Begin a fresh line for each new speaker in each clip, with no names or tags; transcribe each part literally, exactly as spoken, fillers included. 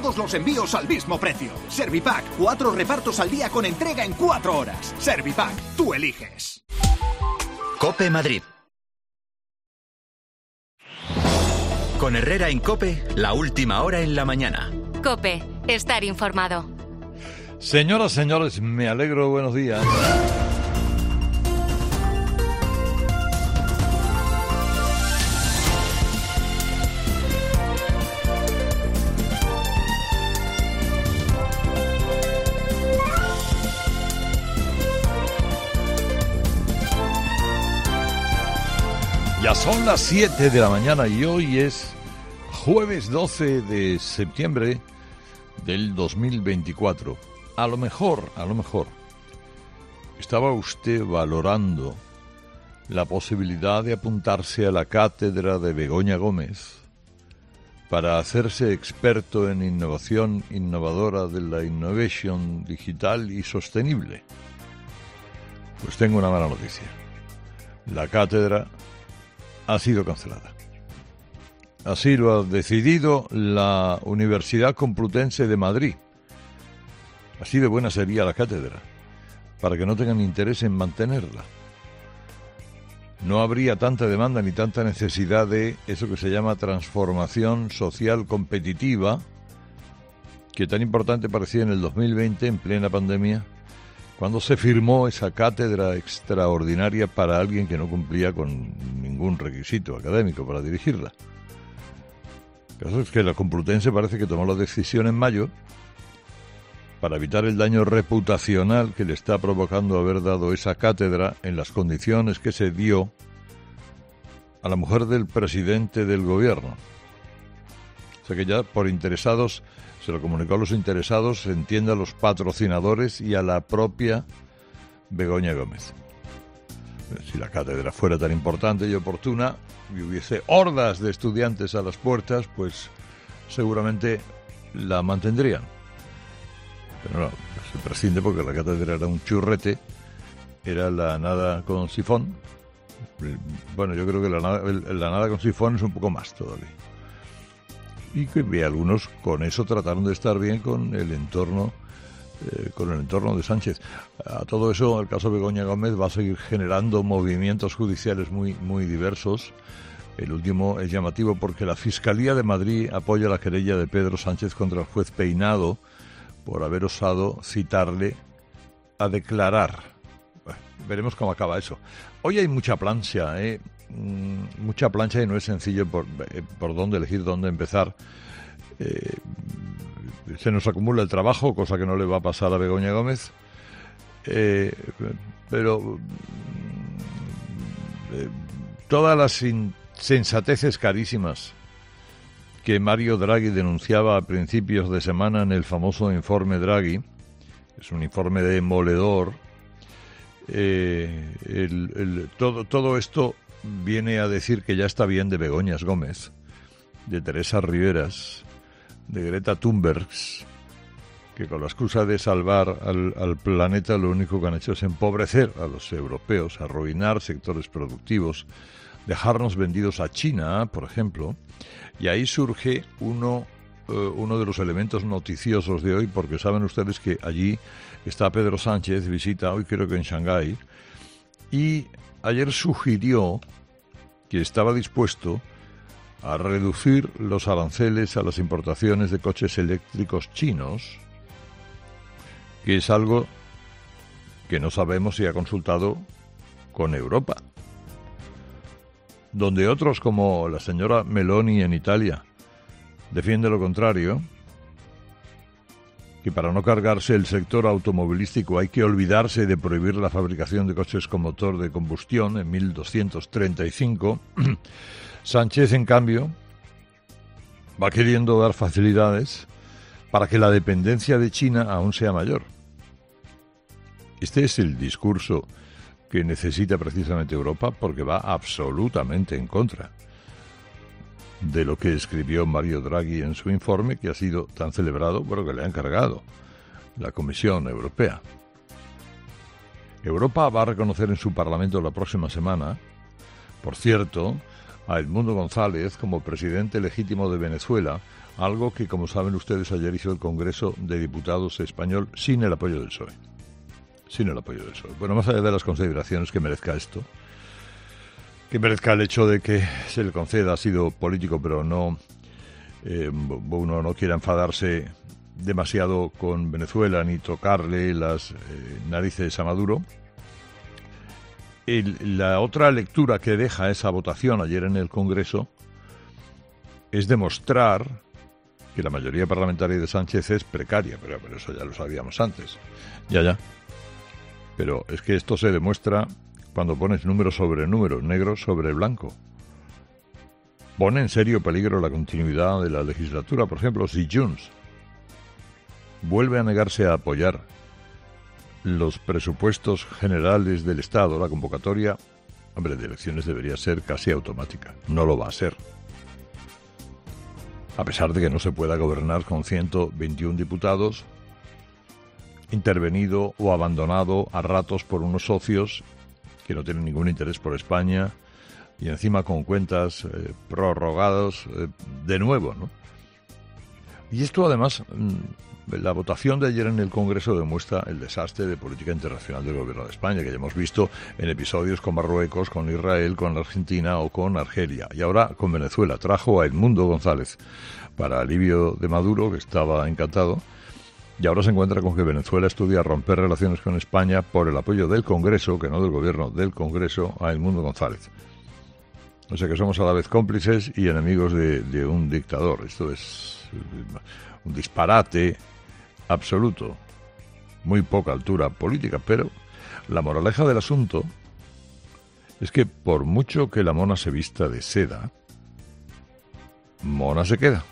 todos los envíos al mismo precio. Servipack, cuatro repartos al día con entrega en cuatro horas. Servipack, tú eliges.
COPE Madrid. Con Herrera en COPE, la última hora en la mañana.
COPE, estar informado.
Señoras, señores, me alegro, buenos días. Ya son las siete de la mañana y hoy es jueves doce de septiembre del dos mil veinticuatro. A lo mejor, a lo mejor, estaba usted valorando la posibilidad de apuntarse a la cátedra de Begoña Gómez para hacerse experto en innovación innovadora de la innovación digital y sostenible. Pues tengo una mala noticia. La cátedra ha sido cancelada. Así lo ha decidido la Universidad Complutense de Madrid. Así de buena sería la cátedra, para que no tengan interés en mantenerla. No habría tanta demanda ni tanta necesidad de eso que se llama transformación social competitiva, que tan importante parecía en el dos mil veinte, en plena pandemia, cuando se firmó esa cátedra extraordinaria para alguien que no cumplía con ningún requisito académico para dirigirla. El caso es que la Complutense parece que tomó la decisión en mayo para evitar el daño reputacional que le está provocando haber dado esa cátedra en las condiciones que se dio a la mujer del presidente del gobierno. O sea que ya por interesados, se lo comunicó a los interesados, se entiende a los patrocinadores y a la propia Begoña Gómez. Si la cátedra fuera tan importante y oportuna y hubiese hordas de estudiantes a las puertas, pues seguramente la mantendrían. Pero no, se prescinde porque la cátedra era un churrete, era la nada con sifón. Bueno, yo creo que la nada, la nada con sifón es un poco más todavía. Y que algunos con eso trataron de estar bien con el entorno eh, con el entorno de Sánchez. A todo eso, el caso Begoña Gómez va a seguir generando movimientos judiciales muy, muy diversos. El último es llamativo porque la Fiscalía de Madrid apoya la querella de Pedro Sánchez contra el juez Peinado por haber osado citarle a declarar. Bueno, veremos cómo acaba eso. Hoy hay mucha plancha, ¿eh? Mm, mucha plancha y no es sencillo por, eh, por dónde elegir, dónde empezar. Eh, se nos acumula el trabajo, cosa que no le va a pasar a Begoña Gómez. Eh, pero eh, todas las insensateces carísimas que Mario Draghi denunciaba a principios de semana en el famoso informe Draghi, es un informe demoledor, eh, el, el, todo, todo esto viene a decir que ya está bien de Begoñas Gómez, de Teresa Riveras, de Greta Thunberg, que con la excusa de salvar al, al planeta lo único que han hecho es empobrecer a los europeos, arruinar sectores productivos, dejarnos vendidos a China, por ejemplo. Y ahí surge uno, uh, uno de los elementos noticiosos de hoy, porque saben ustedes que allí está Pedro Sánchez, visita hoy creo que en Shanghái, y ayer sugirió que estaba dispuesto a reducir los aranceles a las importaciones de coches eléctricos chinos, que es algo que no sabemos si ha consultado con Europa. Donde otros, como la señora Meloni en Italia, defiende lo contrario, que para no cargarse el sector automovilístico hay que olvidarse de prohibir la fabricación de coches con motor de combustión en mil doscientos treinta y cinco. Sánchez, en cambio, va queriendo dar facilidades para que la dependencia de China aún sea mayor. Este es el discurso que necesita precisamente Europa, porque va absolutamente en contra de lo que escribió Mario Draghi en su informe, que ha sido tan celebrado, bueno, que le ha encargado la Comisión Europea. Europa va a reconocer en su Parlamento la próxima semana, por cierto, a Edmundo González como presidente legítimo de Venezuela, algo que, como saben ustedes, ayer hizo el Congreso de Diputados español sin el apoyo del P S O E. Sin el apoyo del P S O E. Bueno, más allá de las consideraciones que merezca esto, que merezca el hecho de que se le conceda, ha sido político, pero no, eh, uno no quiera enfadarse demasiado con Venezuela ni tocarle las eh, narices a Maduro. El, la otra lectura que deja esa votación ayer en el Congreso es demostrar que la mayoría parlamentaria de Sánchez es precaria, pero, pero eso ya lo sabíamos antes. Ya, ya. Pero es que esto se demuestra cuando pones número sobre número, negro sobre blanco. Pone en serio peligro la continuidad de la legislatura. Por ejemplo, si Junts vuelve a negarse a apoyar los presupuestos generales del Estado, la convocatoria, hombre, de elecciones debería ser casi automática. No lo va a ser. A pesar de que no se pueda gobernar con ciento veintiún diputados, intervenido o abandonado a ratos por unos socios que no tienen ningún interés por España y encima con cuentas eh, prorrogados eh, de nuevo, ¿no? Y esto además, la votación de ayer en el Congreso demuestra el desastre de política internacional del gobierno de España, que ya hemos visto en episodios con Marruecos, con Israel, con Argentina o con Argelia. Y ahora con Venezuela. Trajo a Edmundo González para alivio de Maduro, que estaba encantado. Y ahora se encuentra con que Venezuela estudia romper relaciones con España por el apoyo del Congreso, que no del gobierno, del Congreso, a Edmundo González. O sea que somos a la vez cómplices y enemigos de, de un dictador. Esto es un disparate absoluto. Muy poca altura política, pero la moraleja del asunto es que por mucho que la mona se vista de seda, mona se queda.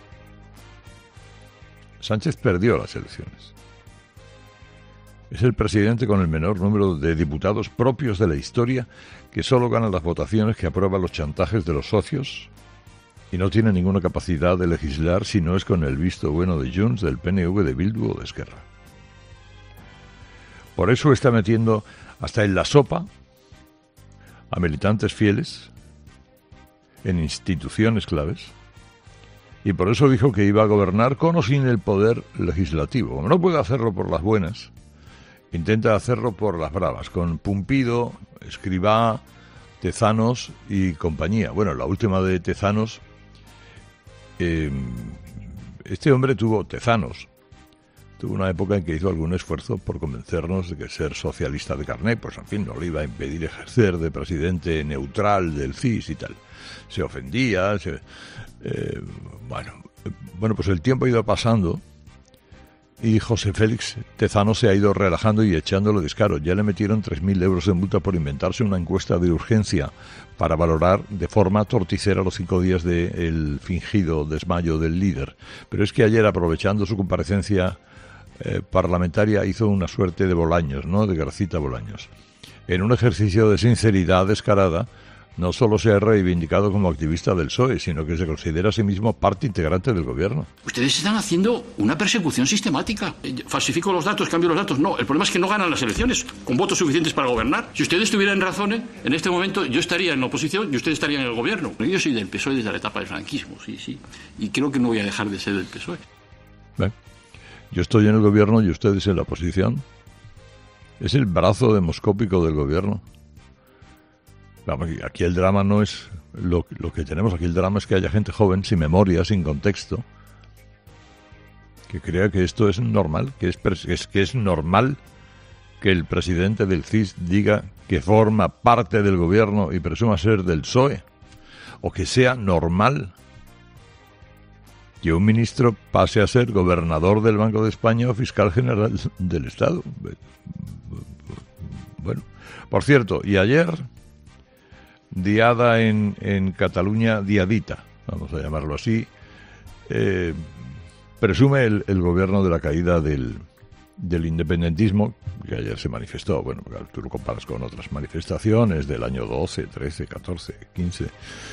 Sánchez perdió las elecciones. Es el presidente con el menor número de diputados propios de la historia que solo gana las votaciones que aprueba los chantajes de los socios y no tiene ninguna capacidad de legislar si no es con el visto bueno de Junts, del P N V, de Bildu o de Esquerra. Por eso está metiendo hasta en la sopa a militantes fieles en instituciones claves. Y por eso dijo que iba a gobernar con o sin el poder legislativo. Como no puede hacerlo por las buenas, intenta hacerlo por las bravas, con Pumpido, Escrivá, Tezanos y compañía. Bueno, la última de Tezanos, eh, este hombre tuvo, Tezanos, tuvo una época en que hizo algún esfuerzo por convencernos de que ser socialista de carné, pues en fin, no le iba a impedir ejercer de presidente neutral del C I S y tal. Se ofendía, se... Eh, bueno, bueno, pues el tiempo ha ido pasando y José Félix Tezano se ha ido relajando y echándolo descaro. Ya le metieron tres mil euros de multa por inventarse una encuesta de urgencia para valorar de forma torticera los cinco días del fingido desmayo del líder. Pero es que ayer, aprovechando su comparecencia eh, parlamentaria, hizo una suerte de Bolaños, ¿no? De Garcita Bolaños. En un ejercicio de sinceridad descarada, no solo se ha reivindicado como activista del P S O E, sino que se considera a sí mismo parte integrante del gobierno.
Ustedes están haciendo una persecución sistemática. Falsifico los datos, cambio los datos. No, el problema es que no ganan las elecciones con votos suficientes para gobernar. Si ustedes tuvieran razón, en este momento yo estaría en la oposición y ustedes estarían en el gobierno. Yo soy del P S O E desde la etapa del franquismo, sí, sí. Y creo que no voy a dejar de ser del P S O E.
Bien. Yo estoy en el gobierno y ustedes en la oposición. Es el brazo demoscópico del gobierno. Aquí el drama no es lo, lo que tenemos, aquí el drama es que haya gente joven, sin memoria, sin contexto, que crea que esto es normal, que es, es, que es normal que el presidente del C I S diga que forma parte del gobierno y presuma ser del P S O E, o que sea normal que un ministro pase a ser gobernador del Banco de España o fiscal general del Estado. Bueno, por cierto, y ayer... diada en, en Cataluña, diadita, vamos a llamarlo así, eh, presume el, el gobierno de la caída del, del independentismo, que ayer se manifestó. Bueno, tú lo comparas con otras manifestaciones del año doce, trece, catorce, quince,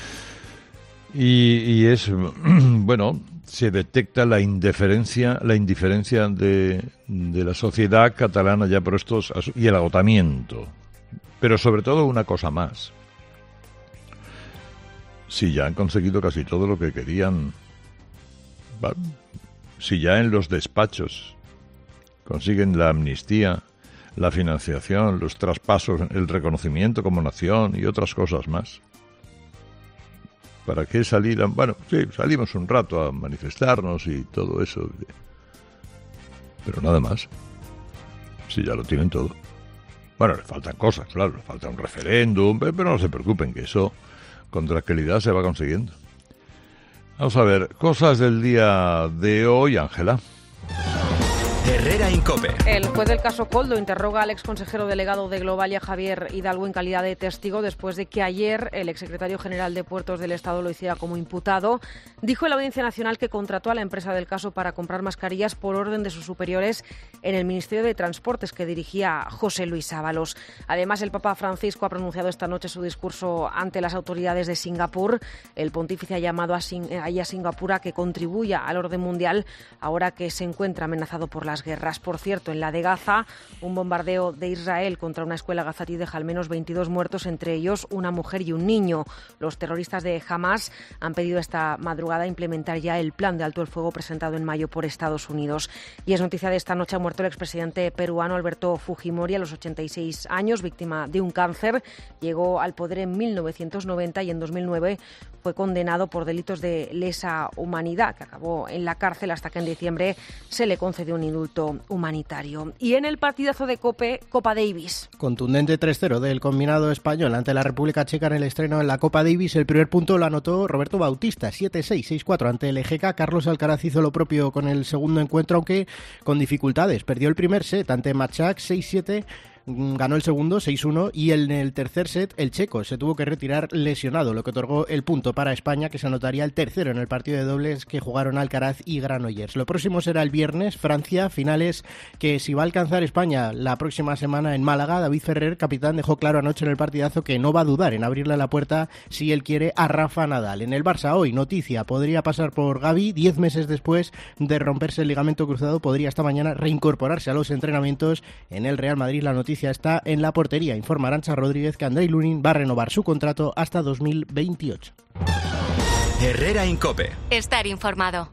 y, y es, bueno, se detecta la indiferencia, la indiferencia de, de la sociedad catalana ya por estos, y el agotamiento, pero sobre todo una cosa más. Si ya han conseguido casi todo lo que querían, si ya en los despachos consiguen la amnistía, la financiación, los traspasos, el reconocimiento como nación y otras cosas más. ¿Para qué salir? A, bueno, sí, salimos un rato a manifestarnos y todo eso, pero nada más. Si ya lo tienen todo. Bueno, le faltan cosas, claro, le falta un referéndum, pero no se preocupen, que eso con tranquilidad se va consiguiendo. Vamos a ver, cosas del día de hoy, Ángela.
Herrera Incope.
El juez del caso Coldo interroga al exconsejero delegado de Globalia, Javier Hidalgo, en calidad de testigo después de que ayer el exsecretario general de Puertos del Estado lo hiciera como imputado. Dijo en la Audiencia Nacional que contrató a la empresa del caso para comprar mascarillas por orden de sus superiores en el Ministerio de Transportes que dirigía José Luis Ábalos. Además, el Papa Francisco ha pronunciado esta noche su discurso ante las autoridades de Singapur. El pontífice ha llamado a, Sing- a Singapur a que contribuya al orden mundial ahora que se encuentra amenazado por la las guerras. Por cierto, en la de Gaza, un bombardeo de Israel contra una escuela gazatí deja al menos veintidós muertos, entre ellos una mujer y un niño. Los terroristas de Hamas han pedido esta madrugada implementar ya el plan de alto el fuego presentado en mayo por Estados Unidos. Y es noticia de esta noche, ha muerto el expresidente peruano Alberto Fujimori a los ochenta y seis años, víctima de un cáncer. Llegó al poder en mil novecientos noventa y en dos mil nueve fue condenado por delitos de lesa humanidad, que acabó en la cárcel hasta que en diciembre se le concedió un indulto humanitario. Y en el partidazo de Cope, Copa Davis.
Contundente tres cero del combinado español ante la República Checa en el estreno en la Copa Davis. El primer punto lo anotó Roberto Bautista, siete seis, seis cuatro ante el E G K. Carlos Alcaraz hizo lo propio con el segundo encuentro, aunque con dificultades. Perdió el primer set ante Machak, seis siete. Ganó el segundo, seis uno, y en el tercer set el checo se tuvo que retirar lesionado, lo que otorgó el punto para España, que se anotaría el tercero en el partido de dobles que jugaron Alcaraz y Granollers. Lo próximo será el viernes, Francia, finales que si va a alcanzar España la próxima semana en Málaga. David Ferrer, capitán, dejó claro anoche en el partidazo que no va a dudar en abrirle la puerta si él quiere a Rafa Nadal. En el Barça hoy, noticia, podría pasar por Gavi, diez meses después de romperse el ligamento cruzado, podría esta mañana reincorporarse a los entrenamientos en el Real Madrid. La noticia está en la portería. Informa Arantxa Rodríguez que Andrei Lunin va a renovar su contrato hasta dos mil veintiocho.
Herrera Incope.
Estar informado.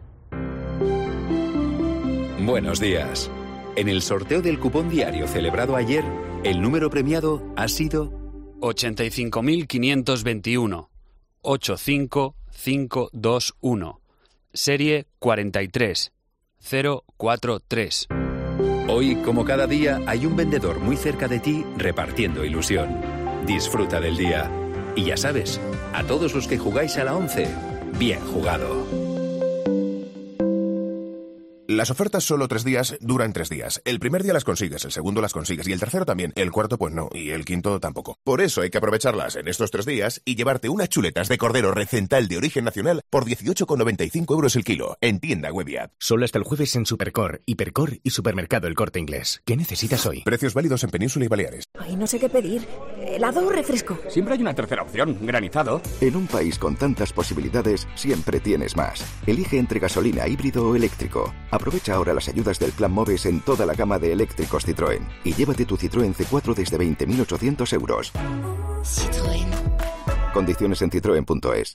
Buenos días. En el sorteo del cupón diario celebrado ayer, el número premiado ha sido
ochenta y cinco mil quinientos veintiuno, ochenta y cinco mil quinientos veintiuno, serie cuarenta y tres cero cuatro tres.
Hoy, como cada día, hay un vendedor muy cerca de ti repartiendo ilusión. Disfruta del día. Y ya sabes, a todos los que jugáis a la once, bien jugado.
Las ofertas solo tres días duran tres días. El primer día las consigues, el segundo las consigues y el tercero también. El cuarto pues no, y el quinto tampoco. Por eso hay que aprovecharlas en estos tres días y llevarte unas chuletas de cordero recental de origen nacional por dieciocho con noventa y cinco euros el kilo en tienda web y app.
Solo hasta el jueves en Supercor, Hipercor y Supermercado El Corte Inglés. ¿Qué necesitas hoy?
Precios válidos en Península y Baleares.
Ay, no sé qué pedir. ¿Helado o refresco?
Siempre hay una tercera opción, granizado.
En un país con tantas posibilidades, siempre tienes más. Elige entre gasolina, híbrido o eléctrico. Aprovecha ahora las ayudas del Plan MOVES en toda la gama de eléctricos Citroën. Y llévate tu Citroën C cuatro desde veinte mil ochocientos euros.
Citroën.
Condiciones en citroen punto es.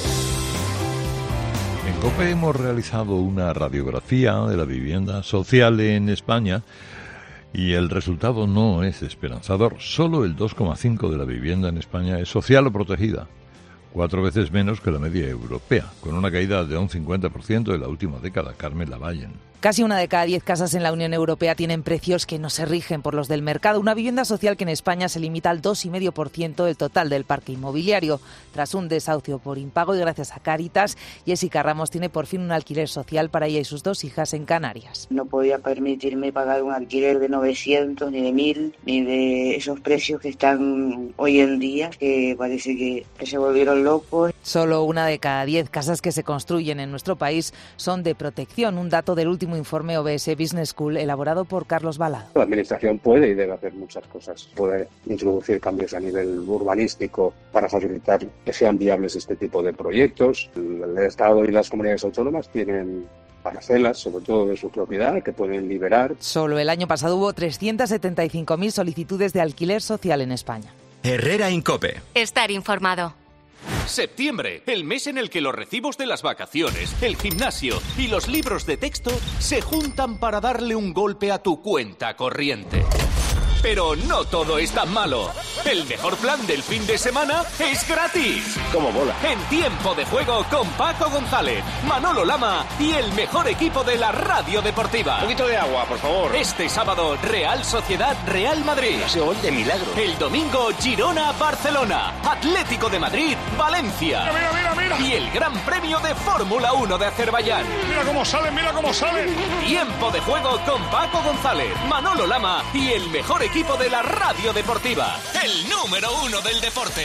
En COPE hemos realizado una radiografía de la vivienda social en España y el resultado no es esperanzador. Solo el dos coma cinco por ciento de la vivienda en España es social o protegida, cuatro veces menos que la media europea, con una caída de un cincuenta por ciento de la última década. Carmen Lavallen.
Casi una de cada diez casas en la Unión Europea tienen precios que no se rigen por los del mercado. Una vivienda social que en España se limita al dos coma cinco por ciento del total del parque inmobiliario. Tras un desahucio por impago y gracias a Cáritas, Jessica Ramos tiene por fin un alquiler social para ella y sus dos hijas en Canarias.
No podía permitirme pagar un alquiler de novecientos, ni de mil, ni de esos precios que están hoy en día, que parece que, que se volvieron locos.
Solo una de cada diez casas que se construyen en nuestro país son de protección, un dato del último informe O B S Business School elaborado por Carlos Balado.
La Administración puede y debe hacer muchas cosas. Puede introducir cambios a nivel urbanístico para facilitar que sean viables este tipo de proyectos. El Estado y las comunidades autónomas tienen parcelas, sobre todo de su propiedad, que pueden liberar.
Solo el año pasado hubo trescientas setenta y cinco mil solicitudes de alquiler social en España.
Herrera Incope.
Estar informado.
Septiembre, el mes en el que los recibos de las vacaciones, el gimnasio y los libros de texto se juntan para darle un golpe a tu cuenta corriente. Pero no todo es tan malo. El mejor plan del fin de semana es gratis.
¡Cómo mola!
En Tiempo de Juego con Paco González, Manolo Lama y el mejor equipo de la radio deportiva.
Un poquito de agua, por favor.
Este sábado, Real Sociedad Real Madrid.
Ese gol de milagro.
El domingo, Girona Barcelona. Atlético de Madrid Valencia.
Mira, mira, mira, mira.
Y el Gran Premio de Fórmula uno de Azerbaiyán.
Mira cómo salen, mira cómo salen.
Tiempo de Juego con Paco González, Manolo Lama y el mejor equipo de la radio deportiva. El número uno del deporte.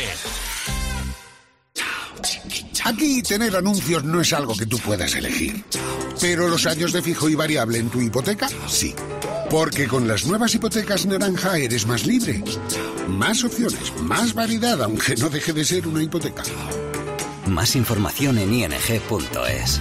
Aquí tener anuncios no es algo que tú puedas elegir. Pero los años de fijo y variable en tu hipoteca, sí. Porque con las nuevas hipotecas naranja eres más libre. Más opciones, más variedad, aunque no deje de ser una hipoteca.
Más información en i n g punto es.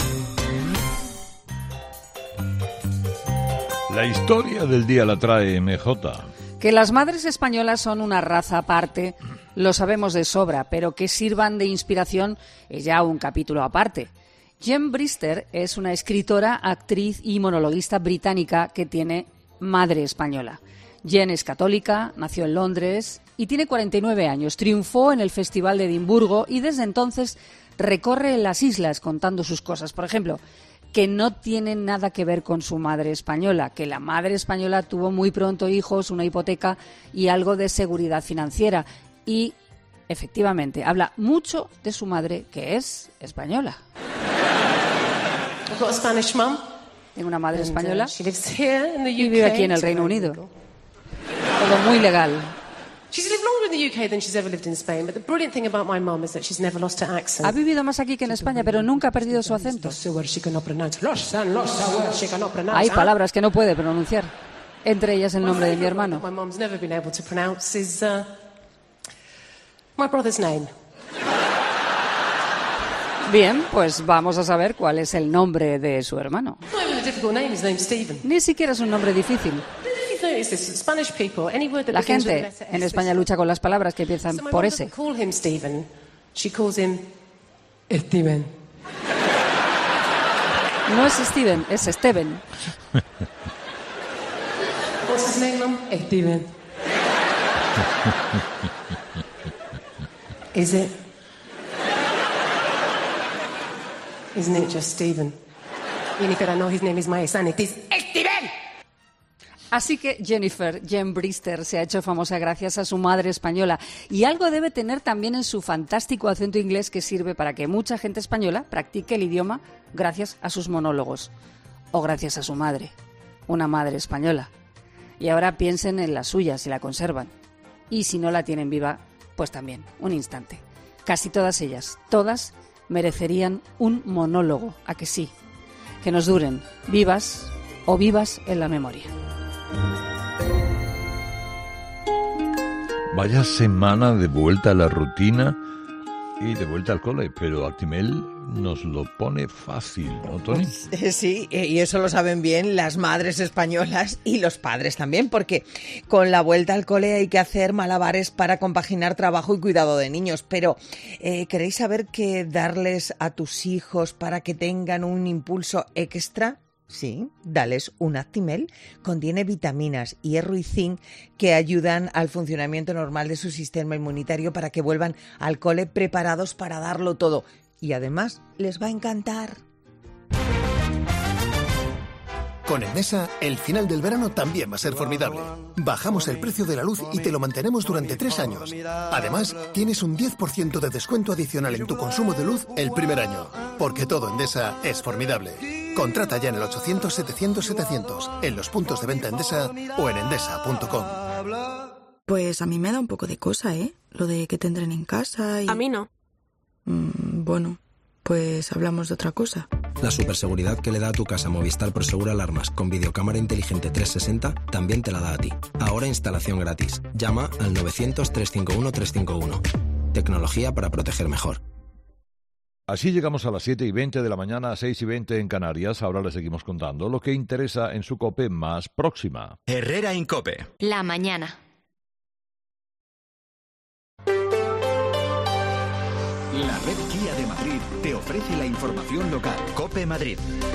La historia del día la trae M J.
Que las madres españolas son una raza aparte, lo sabemos de sobra, pero que sirvan de inspiración es ya un capítulo aparte. Jen Brister es una escritora, actriz y monologuista británica que tiene madre española. Jen es católica, nació en Londres y tiene cuarenta y nueve años. Triunfó en el Festival de Edimburgo y desde entonces recorre las islas contando sus cosas. Por ejemplo, que no tiene nada que ver con su madre española, que la madre española tuvo muy pronto hijos, una hipoteca y algo de seguridad financiera. Y, efectivamente, habla mucho de su madre, que es española.
I've got a Spanish mum.
Tengo una madre
And,
española
uh, she lives here in the U K.
y vive aquí en el Reino Unido. Todo muy legal.
She's lived longer in the U K than she's ever lived in Spain, but the brilliant thing about my mum is that she's never lost her accent.
Ha vivido más aquí que en España, pero nunca ha perdido su acento. Hay palabras que no puede pronunciar, entre ellas el nombre de mi hermano.
My mum's never been able to pronounce is uh, my brother's name.
Bien, pues vamos a saber cuál es el nombre de su hermano.
Not even a difficult name, his name's Stephen.
Ni siquiera es un nombre difícil. La gente en España lucha con las palabras que empiezan por S.
Steven.
No es Steven, es Steven.
What's his name, Mum? Steven. Is it? Isn't it just Steven? Even if I know his name is my son, it is Steven.
Así que Jennifer, Jen Brister, se ha hecho famosa gracias a su madre española y algo debe tener también en su fantástico acento inglés que sirve para que mucha gente española practique el idioma gracias a sus monólogos o gracias a su madre, una madre española. Y ahora piensen en la suya si la conservan y si no la tienen viva, pues también, un instante. Casi todas ellas, todas merecerían un monólogo, ¿a que sí? Que nos duren vivas o vivas en la memoria.
Vaya semana de vuelta a la rutina y de vuelta al cole, pero Actimel nos lo pone fácil, ¿no, Toni?
Sí, y eso lo saben bien las madres españolas y los padres también, porque con la vuelta al cole hay que hacer malabares para compaginar trabajo y cuidado de niños. Pero, eh, ¿queréis saber qué darles a tus hijos para que tengan un impulso extra? Sí, dales un Actimel. Contiene vitaminas, hierro y zinc que ayudan al funcionamiento normal de su sistema inmunitario para que vuelvan al cole preparados para darlo todo. Y además les va a encantar.
Con Endesa, el final del verano también va a ser formidable. Bajamos el precio de la luz y te lo mantenemos durante tres años. Además, tienes un diez por ciento de descuento adicional en tu consumo de luz el primer año. Porque todo Endesa es formidable. Contrata ya en el ochocientos setecientos setecientos, en los puntos de venta Endesa o en endesa punto com.
Pues a mí me da un poco de cosa, ¿eh? Lo de que tendrán en casa y...
A mí no.
Mm, bueno, pues hablamos de otra cosa.
La superseguridad que le da a tu casa Movistar Prosegur Alarmas con videocámara inteligente trescientos sesenta también te la da a ti. Ahora instalación gratis. Llama al novecientos, trescientos cincuenta y uno, trescientos cincuenta y uno. Tecnología para proteger mejor.
Así llegamos a las siete y veinte de la mañana, seis y veinte en Canarias. Ahora les seguimos contando lo que interesa en su COPE más próxima.
Herrera en COPE.
La mañana.
La red Kia de Madrid te ofrece la información local.
COPE Madrid.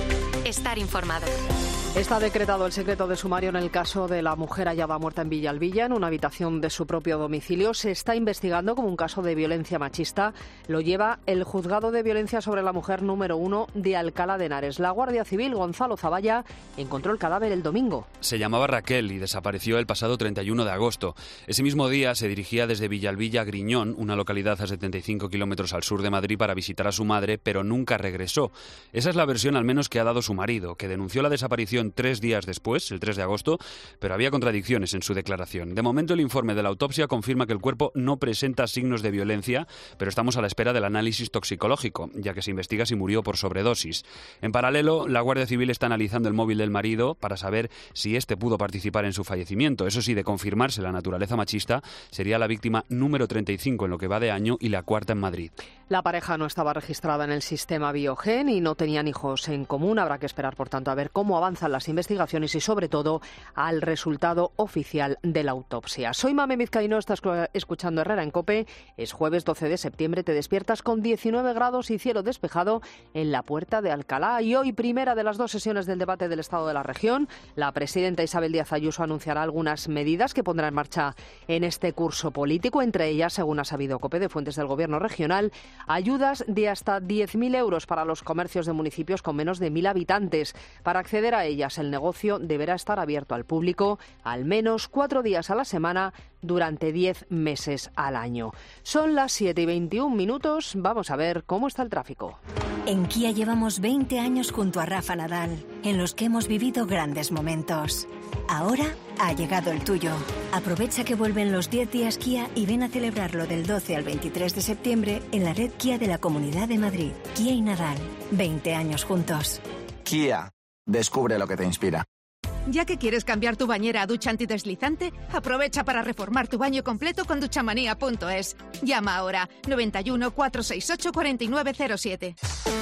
Estar informado.
Está decretado el secreto de sumario en el caso de la mujer hallada muerta en Villalbilla, en una habitación de su propio domicilio. Se está investigando como un caso de violencia machista. Lo lleva el Juzgado de Violencia sobre la Mujer número uno de Alcalá de Henares. La Guardia Civil, Gonzalo Zavalla, encontró el cadáver el domingo.
Se llamaba Raquel y desapareció el pasado treinta y uno de agosto. Ese mismo día se dirigía desde Villalbilla a Griñón, una localidad a setenta y cinco kilómetros al sur de Madrid, para visitar a su madre, pero nunca regresó. Esa es la versión al menos que ha dado su marido, que denunció la desaparición tres días después, el tres de agosto, pero había contradicciones en su declaración. De momento, el informe de la autopsia confirma que el cuerpo no presenta signos de violencia, pero estamos a la espera del análisis toxicológico, ya que se investiga si murió por sobredosis. En paralelo, la Guardia Civil está analizando el móvil del marido para saber si éste pudo participar en su fallecimiento. Eso sí, de confirmarse la naturaleza machista, sería la víctima número treinta y cinco en lo que va de año y la cuarta en Madrid.
La pareja no estaba registrada en el sistema Biogen y no tenían hijos en común. Habrá que esperar, por tanto, a ver cómo avanzan las investigaciones y, sobre todo, al resultado oficial de la autopsia. Soy Mame Vizcaíno, estás escuchando Herrera en COPE. Es jueves doce de septiembre, te despiertas con diecinueve grados y cielo despejado en la Puerta de Alcalá. Y hoy, primera de las dos sesiones del debate del Estado de la Región, la presidenta Isabel Díaz Ayuso anunciará algunas medidas que pondrá en marcha en este curso político. Entre ellas, según ha sabido COPE de fuentes del Gobierno regional, ayudas de hasta diez mil euros para los comercios de municipios con menos de mil habitantes. Para acceder a ellas, el negocio deberá estar abierto al público al menos cuatro días a la semana durante diez meses al año. Son las siete y veintiún minutos. Vamos a ver cómo está el tráfico.
En Kia llevamos veinte años junto a Rafa Nadal, en los que hemos vivido grandes momentos. Ahora ha llegado el tuyo. Aprovecha que vuelven los diez días Kia y ven a celebrarlo del doce al veintitrés de septiembre en la red Kia de la Comunidad de Madrid. Kia y Nadal, veinte años juntos.
Kia, descubre lo que te inspira.
Ya que quieres cambiar tu bañera a ducha antideslizante, aprovecha para reformar tu baño completo con duchamanía punto es. Llama ahora noventa y uno, cuatrocientos sesenta y ocho, cuarenta y nueve cero siete.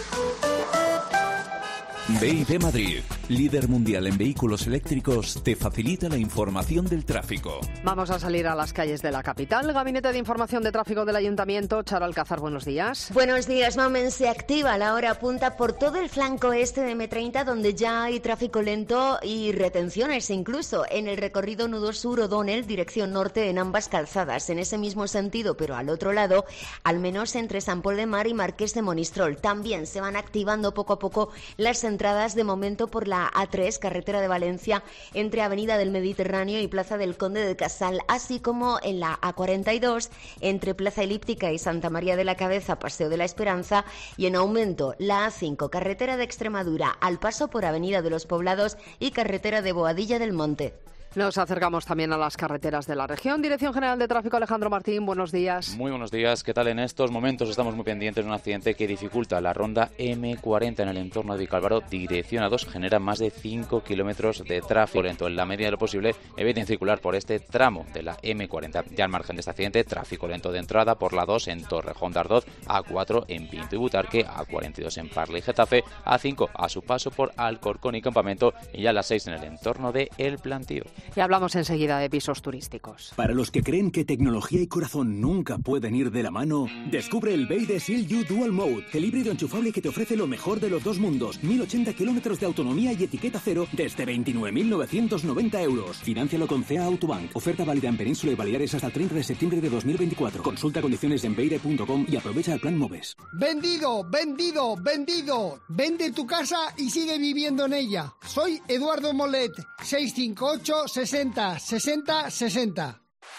B y B Madrid, líder mundial en vehículos eléctricos, te facilita la información del tráfico.
Vamos a salir a las calles de la capital. Gabinete de Información de Tráfico del Ayuntamiento. Charo Alcázar, buenos días.
Buenos días, Mamen. Se activa la hora punta por todo el flanco este de eme treinta, donde ya hay tráfico lento y retenciones incluso en el recorrido nudo sur O'Donnell, dirección norte, en ambas calzadas. En ese mismo sentido, pero al otro lado, al menos entre San Pol de Mar y Marqués de Monistrol. También se van activando poco a poco las entradas de momento por la A tres, carretera de Valencia, entre Avenida del Mediterráneo y Plaza del Conde de Casal, así como en la A cuarenta y dos, entre Plaza Elíptica y Santa María de la Cabeza, Paseo de la Esperanza, y en aumento la A cinco, carretera de Extremadura, al paso por Avenida de los Poblados y carretera de Boadilla del Monte.
Nos acercamos también a las carreteras de la región. Dirección General de Tráfico, Alejandro Martín, buenos días.
Muy buenos días. ¿Qué tal? En estos momentos estamos muy pendientes de un accidente que dificulta la ronda eme cuarenta en el entorno de Vicálvaro, dirección A dos, genera más de cinco kilómetros de tráfico lento. En la medida de lo posible, eviten circular por este tramo de la eme cuarenta. Ya al margen de este accidente, tráfico lento de entrada por la dos en Torrejón de Ardoz, A cuatro en Pinto y Butarque, A cuarenta y dos en Parla y Getafe, A cinco a su paso por Alcorcón y Campamento, y ya a las seis en el entorno de El Plantío.
Y hablamos enseguida de pisos turísticos.
Para los que creen que tecnología y corazón nunca pueden ir de la mano, descubre el B Y D Seal U Dual Mode, el híbrido enchufable que te ofrece lo mejor de los dos mundos. mil ochenta kilómetros de autonomía y etiqueta cero desde veintinueve mil novecientos noventa euros. Financialo con C E A Autobank. Oferta válida en Península y Baleares hasta el treinta de septiembre de dos mil veinticuatro. Consulta condiciones en beide punto com y aprovecha el plan MOVES.
Vendido, vendido, vendido. Vende tu casa y sigue viviendo en ella. Soy Eduardo Molet, seiscientos cincuenta y ocho, sesenta, sesenta, sesenta.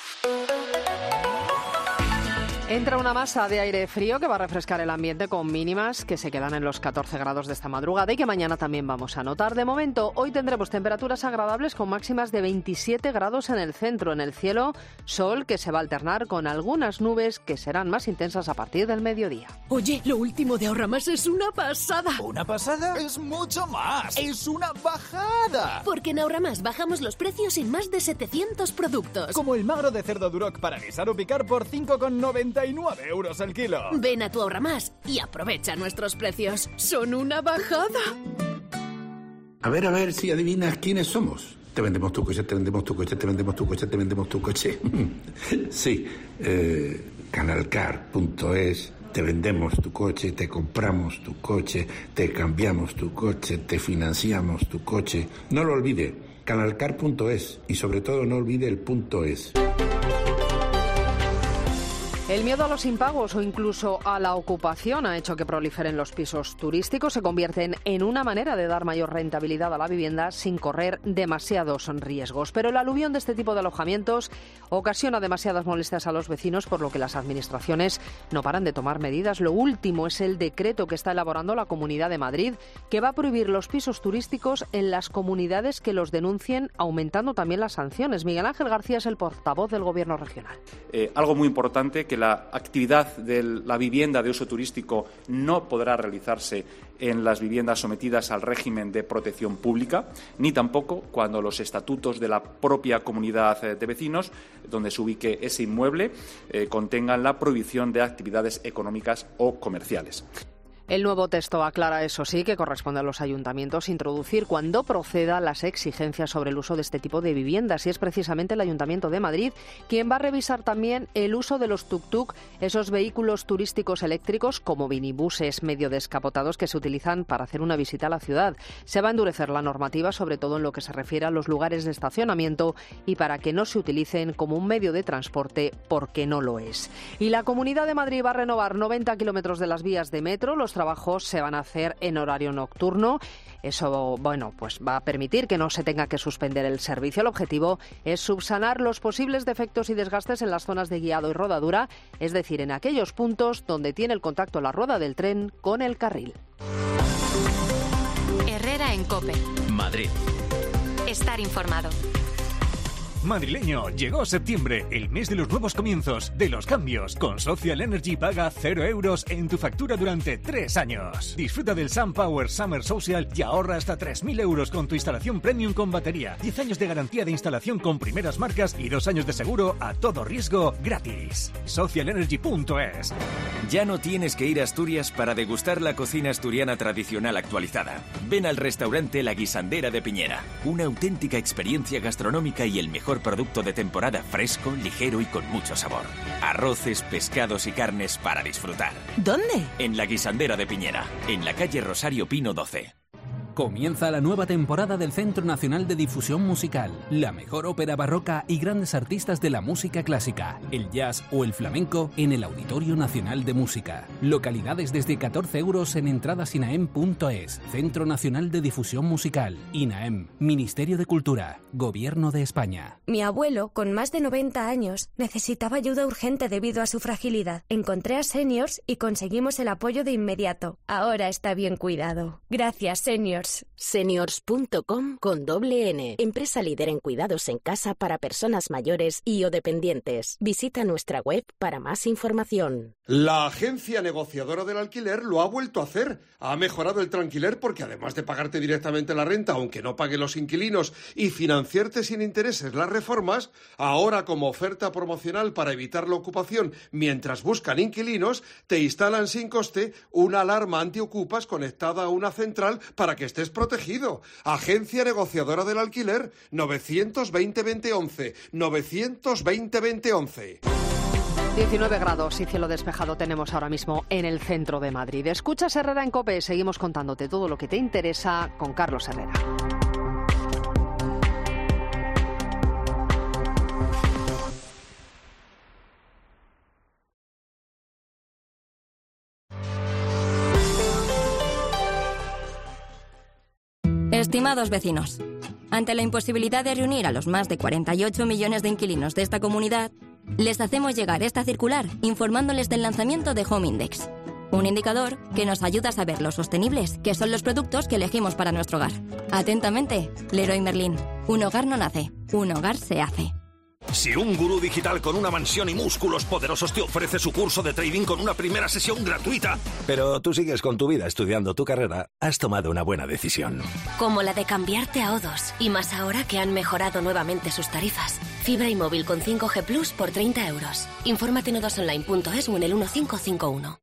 Entra una masa de aire frío que va a refrescar el ambiente con mínimas que se quedan en los catorce grados de esta madrugada y que mañana también vamos a notar. De momento, hoy tendremos temperaturas agradables con máximas de veintisiete grados en el centro. En el cielo, sol que se va a alternar con algunas nubes que serán más intensas a partir del mediodía.
Oye, lo último de Ahorramás es una pasada.
¿Una pasada? Es mucho más. Es una bajada.
Porque en Ahorramás bajamos los precios en más de setecientos productos.
Como el magro de cerdo Duroc para guisar o picar por cinco con noventa y nueve euros el kilo.
Ven a tu Ahorramás y aprovecha nuestros precios. Son una bajada.
A ver, a ver si adivinas quiénes somos. Te vendemos tu coche, te vendemos tu coche, te vendemos tu coche, te vendemos tu coche. Sí, eh, canalcar punto es Te vendemos tu coche, te compramos tu coche, te cambiamos tu coche, te financiamos tu coche. No lo olvide, canalcar punto es y sobre todo no olvide el punto es.
El miedo a los impagos o incluso a la ocupación ha hecho que proliferen los pisos turísticos, se convierten en una manera de dar mayor rentabilidad a la vivienda sin correr demasiados riesgos. Pero el aluvión de este tipo de alojamientos ocasiona demasiadas molestias a los vecinos, por lo que las administraciones no paran de tomar medidas. Lo último es el decreto que está elaborando la Comunidad de Madrid, que va a prohibir los pisos turísticos en las comunidades que los denuncien, aumentando también las sanciones. Miguel Ángel García es el portavoz del Gobierno regional.
Eh, algo muy importante, que la actividad de la vivienda de uso turístico no podrá realizarse en las viviendas sometidas al régimen de protección pública, ni tampoco cuando los estatutos de la propia comunidad de vecinos, donde se ubique ese inmueble, eh, contengan la prohibición de actividades económicas o comerciales.
El nuevo texto aclara, eso sí, que corresponde a los ayuntamientos introducir cuando proceda las exigencias sobre el uso de este tipo de viviendas, y es precisamente el Ayuntamiento de Madrid quien va a revisar también el uso de los tuk-tuk, esos vehículos turísticos eléctricos como minibuses medio descapotados que se utilizan para hacer una visita a la ciudad. Se va a endurecer la normativa, sobre todo en lo que se refiere a los lugares de estacionamiento y para que no se utilicen como un medio de transporte porque no lo es. Y la Comunidad de Madrid va a renovar noventa kilómetros de las vías de metro. Los trabajos se van a hacer en horario nocturno. Eso, bueno, pues va a permitir que no se tenga que suspender el servicio. El objetivo es subsanar los posibles defectos y desgastes en las zonas de guiado y rodadura, es decir, en aquellos puntos donde tiene el contacto la rueda del tren con el carril.
Herrera en COPE.
Madrid.
Estar informado.
Madrileño, llegó septiembre, el mes de los nuevos comienzos, de los cambios. Con Social Energy paga cero euros en tu factura durante tres años. Disfruta del SunPower Summer Social y ahorra hasta tres mil euros con tu instalación premium con batería. diez años de garantía de instalación con primeras marcas y dos años de seguro a todo riesgo gratis. social energy punto es.
Ya no tienes que ir a Asturias para degustar la cocina asturiana tradicional actualizada. Ven al restaurante La Guisandera de Piñera. Una auténtica experiencia gastronómica y el mejor producto de temporada, fresco, ligero y con mucho sabor. Arroces, pescados y carnes para disfrutar.
¿Dónde?
En La Guisandera de Piñera, en la calle Rosario Pino doce.
Comienza la nueva temporada del Centro Nacional de Difusión Musical. La mejor ópera barroca y grandes artistas de la música clásica, el jazz o el flamenco en el Auditorio Nacional de Música. Localidades desde catorce euros en entradas inaem punto es. Centro Nacional de Difusión Musical. INAEM. Ministerio de Cultura. Gobierno de España.
Mi abuelo, con más de noventa años, necesitaba ayuda urgente debido a su fragilidad. Encontré a Seniors y conseguimos el apoyo de inmediato. Ahora está bien cuidado. Gracias, Seniors.
Seniors punto com con doble N. Empresa líder en cuidados en casa para personas mayores y o dependientes. Visita nuestra web para más información.
La agencia negociadora del alquiler lo ha vuelto a hacer. Ha mejorado el Tranquiler porque además de pagarte directamente la renta, aunque no paguen los inquilinos, y financiarte sin intereses las reformas, ahora como oferta promocional para evitar la ocupación mientras buscan inquilinos, te instalan sin coste una alarma antiocupas conectada a una central para que estés protegido. Agencia negociadora del alquiler, novecientos veinte veinte once, novecientos veinte veinte once.
diecinueve grados y cielo despejado tenemos ahora mismo en el centro de Madrid. Escuchas Herrera en COPE, seguimos contándote todo lo que te interesa con Carlos Herrera.
Estimados vecinos, ante la imposibilidad de reunir a los más de cuarenta y ocho millones de inquilinos de esta comunidad, les hacemos llegar esta circular informándoles del lanzamiento de Home Index, un indicador que nos ayuda a saber lo sostenibles que son los productos que elegimos para nuestro hogar. Atentamente, Leroy Merlin. Un hogar no nace, un hogar se hace.
Si un gurú digital con una mansión y músculos poderosos te ofrece su curso de trading con una primera sesión gratuita, pero tú sigues con tu vida estudiando tu carrera, has tomado una buena decisión.
Como la de cambiarte a O dos, y más ahora que han mejorado nuevamente sus tarifas. Fibra y móvil con cinco G Plus por treinta euros. Infórmate en o dos online punto es o en el uno cinco cinco uno.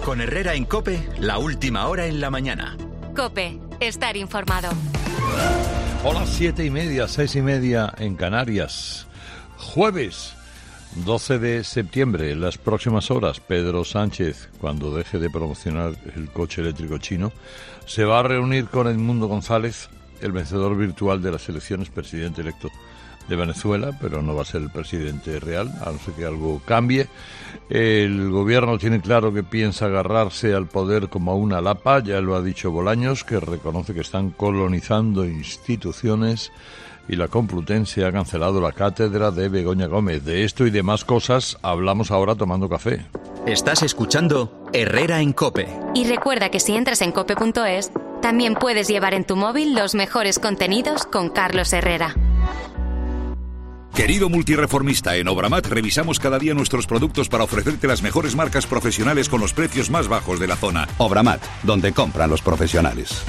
Con Herrera en COPE, la última hora en la mañana.
COPE, estar informado.
Hola, siete y media, seis y media en Canarias. Jueves doce de septiembre, en las próximas horas, Pedro Sánchez, cuando deje de promocionar el coche eléctrico chino, se va a reunir con Edmundo González, el vencedor virtual de las elecciones, presidente electo de Venezuela, pero no va a ser el presidente real, a no ser que algo cambie. El gobierno tiene claro que piensa agarrarse al poder como a una lapa, ya lo ha dicho Bolaños, que reconoce que están colonizando instituciones, y la Complutense ha cancelado la cátedra de Begoña Gómez. De esto y de más cosas hablamos ahora tomando café.
Estás escuchando Herrera en COPE.
Y recuerda que si entras en cope punto es, también puedes llevar en tu móvil los mejores contenidos con Carlos Herrera.
Querido multireformista, en Obramat revisamos cada día nuestros productos para ofrecerte las mejores marcas profesionales con los precios más bajos de la zona.
Obramat, donde compran los profesionales.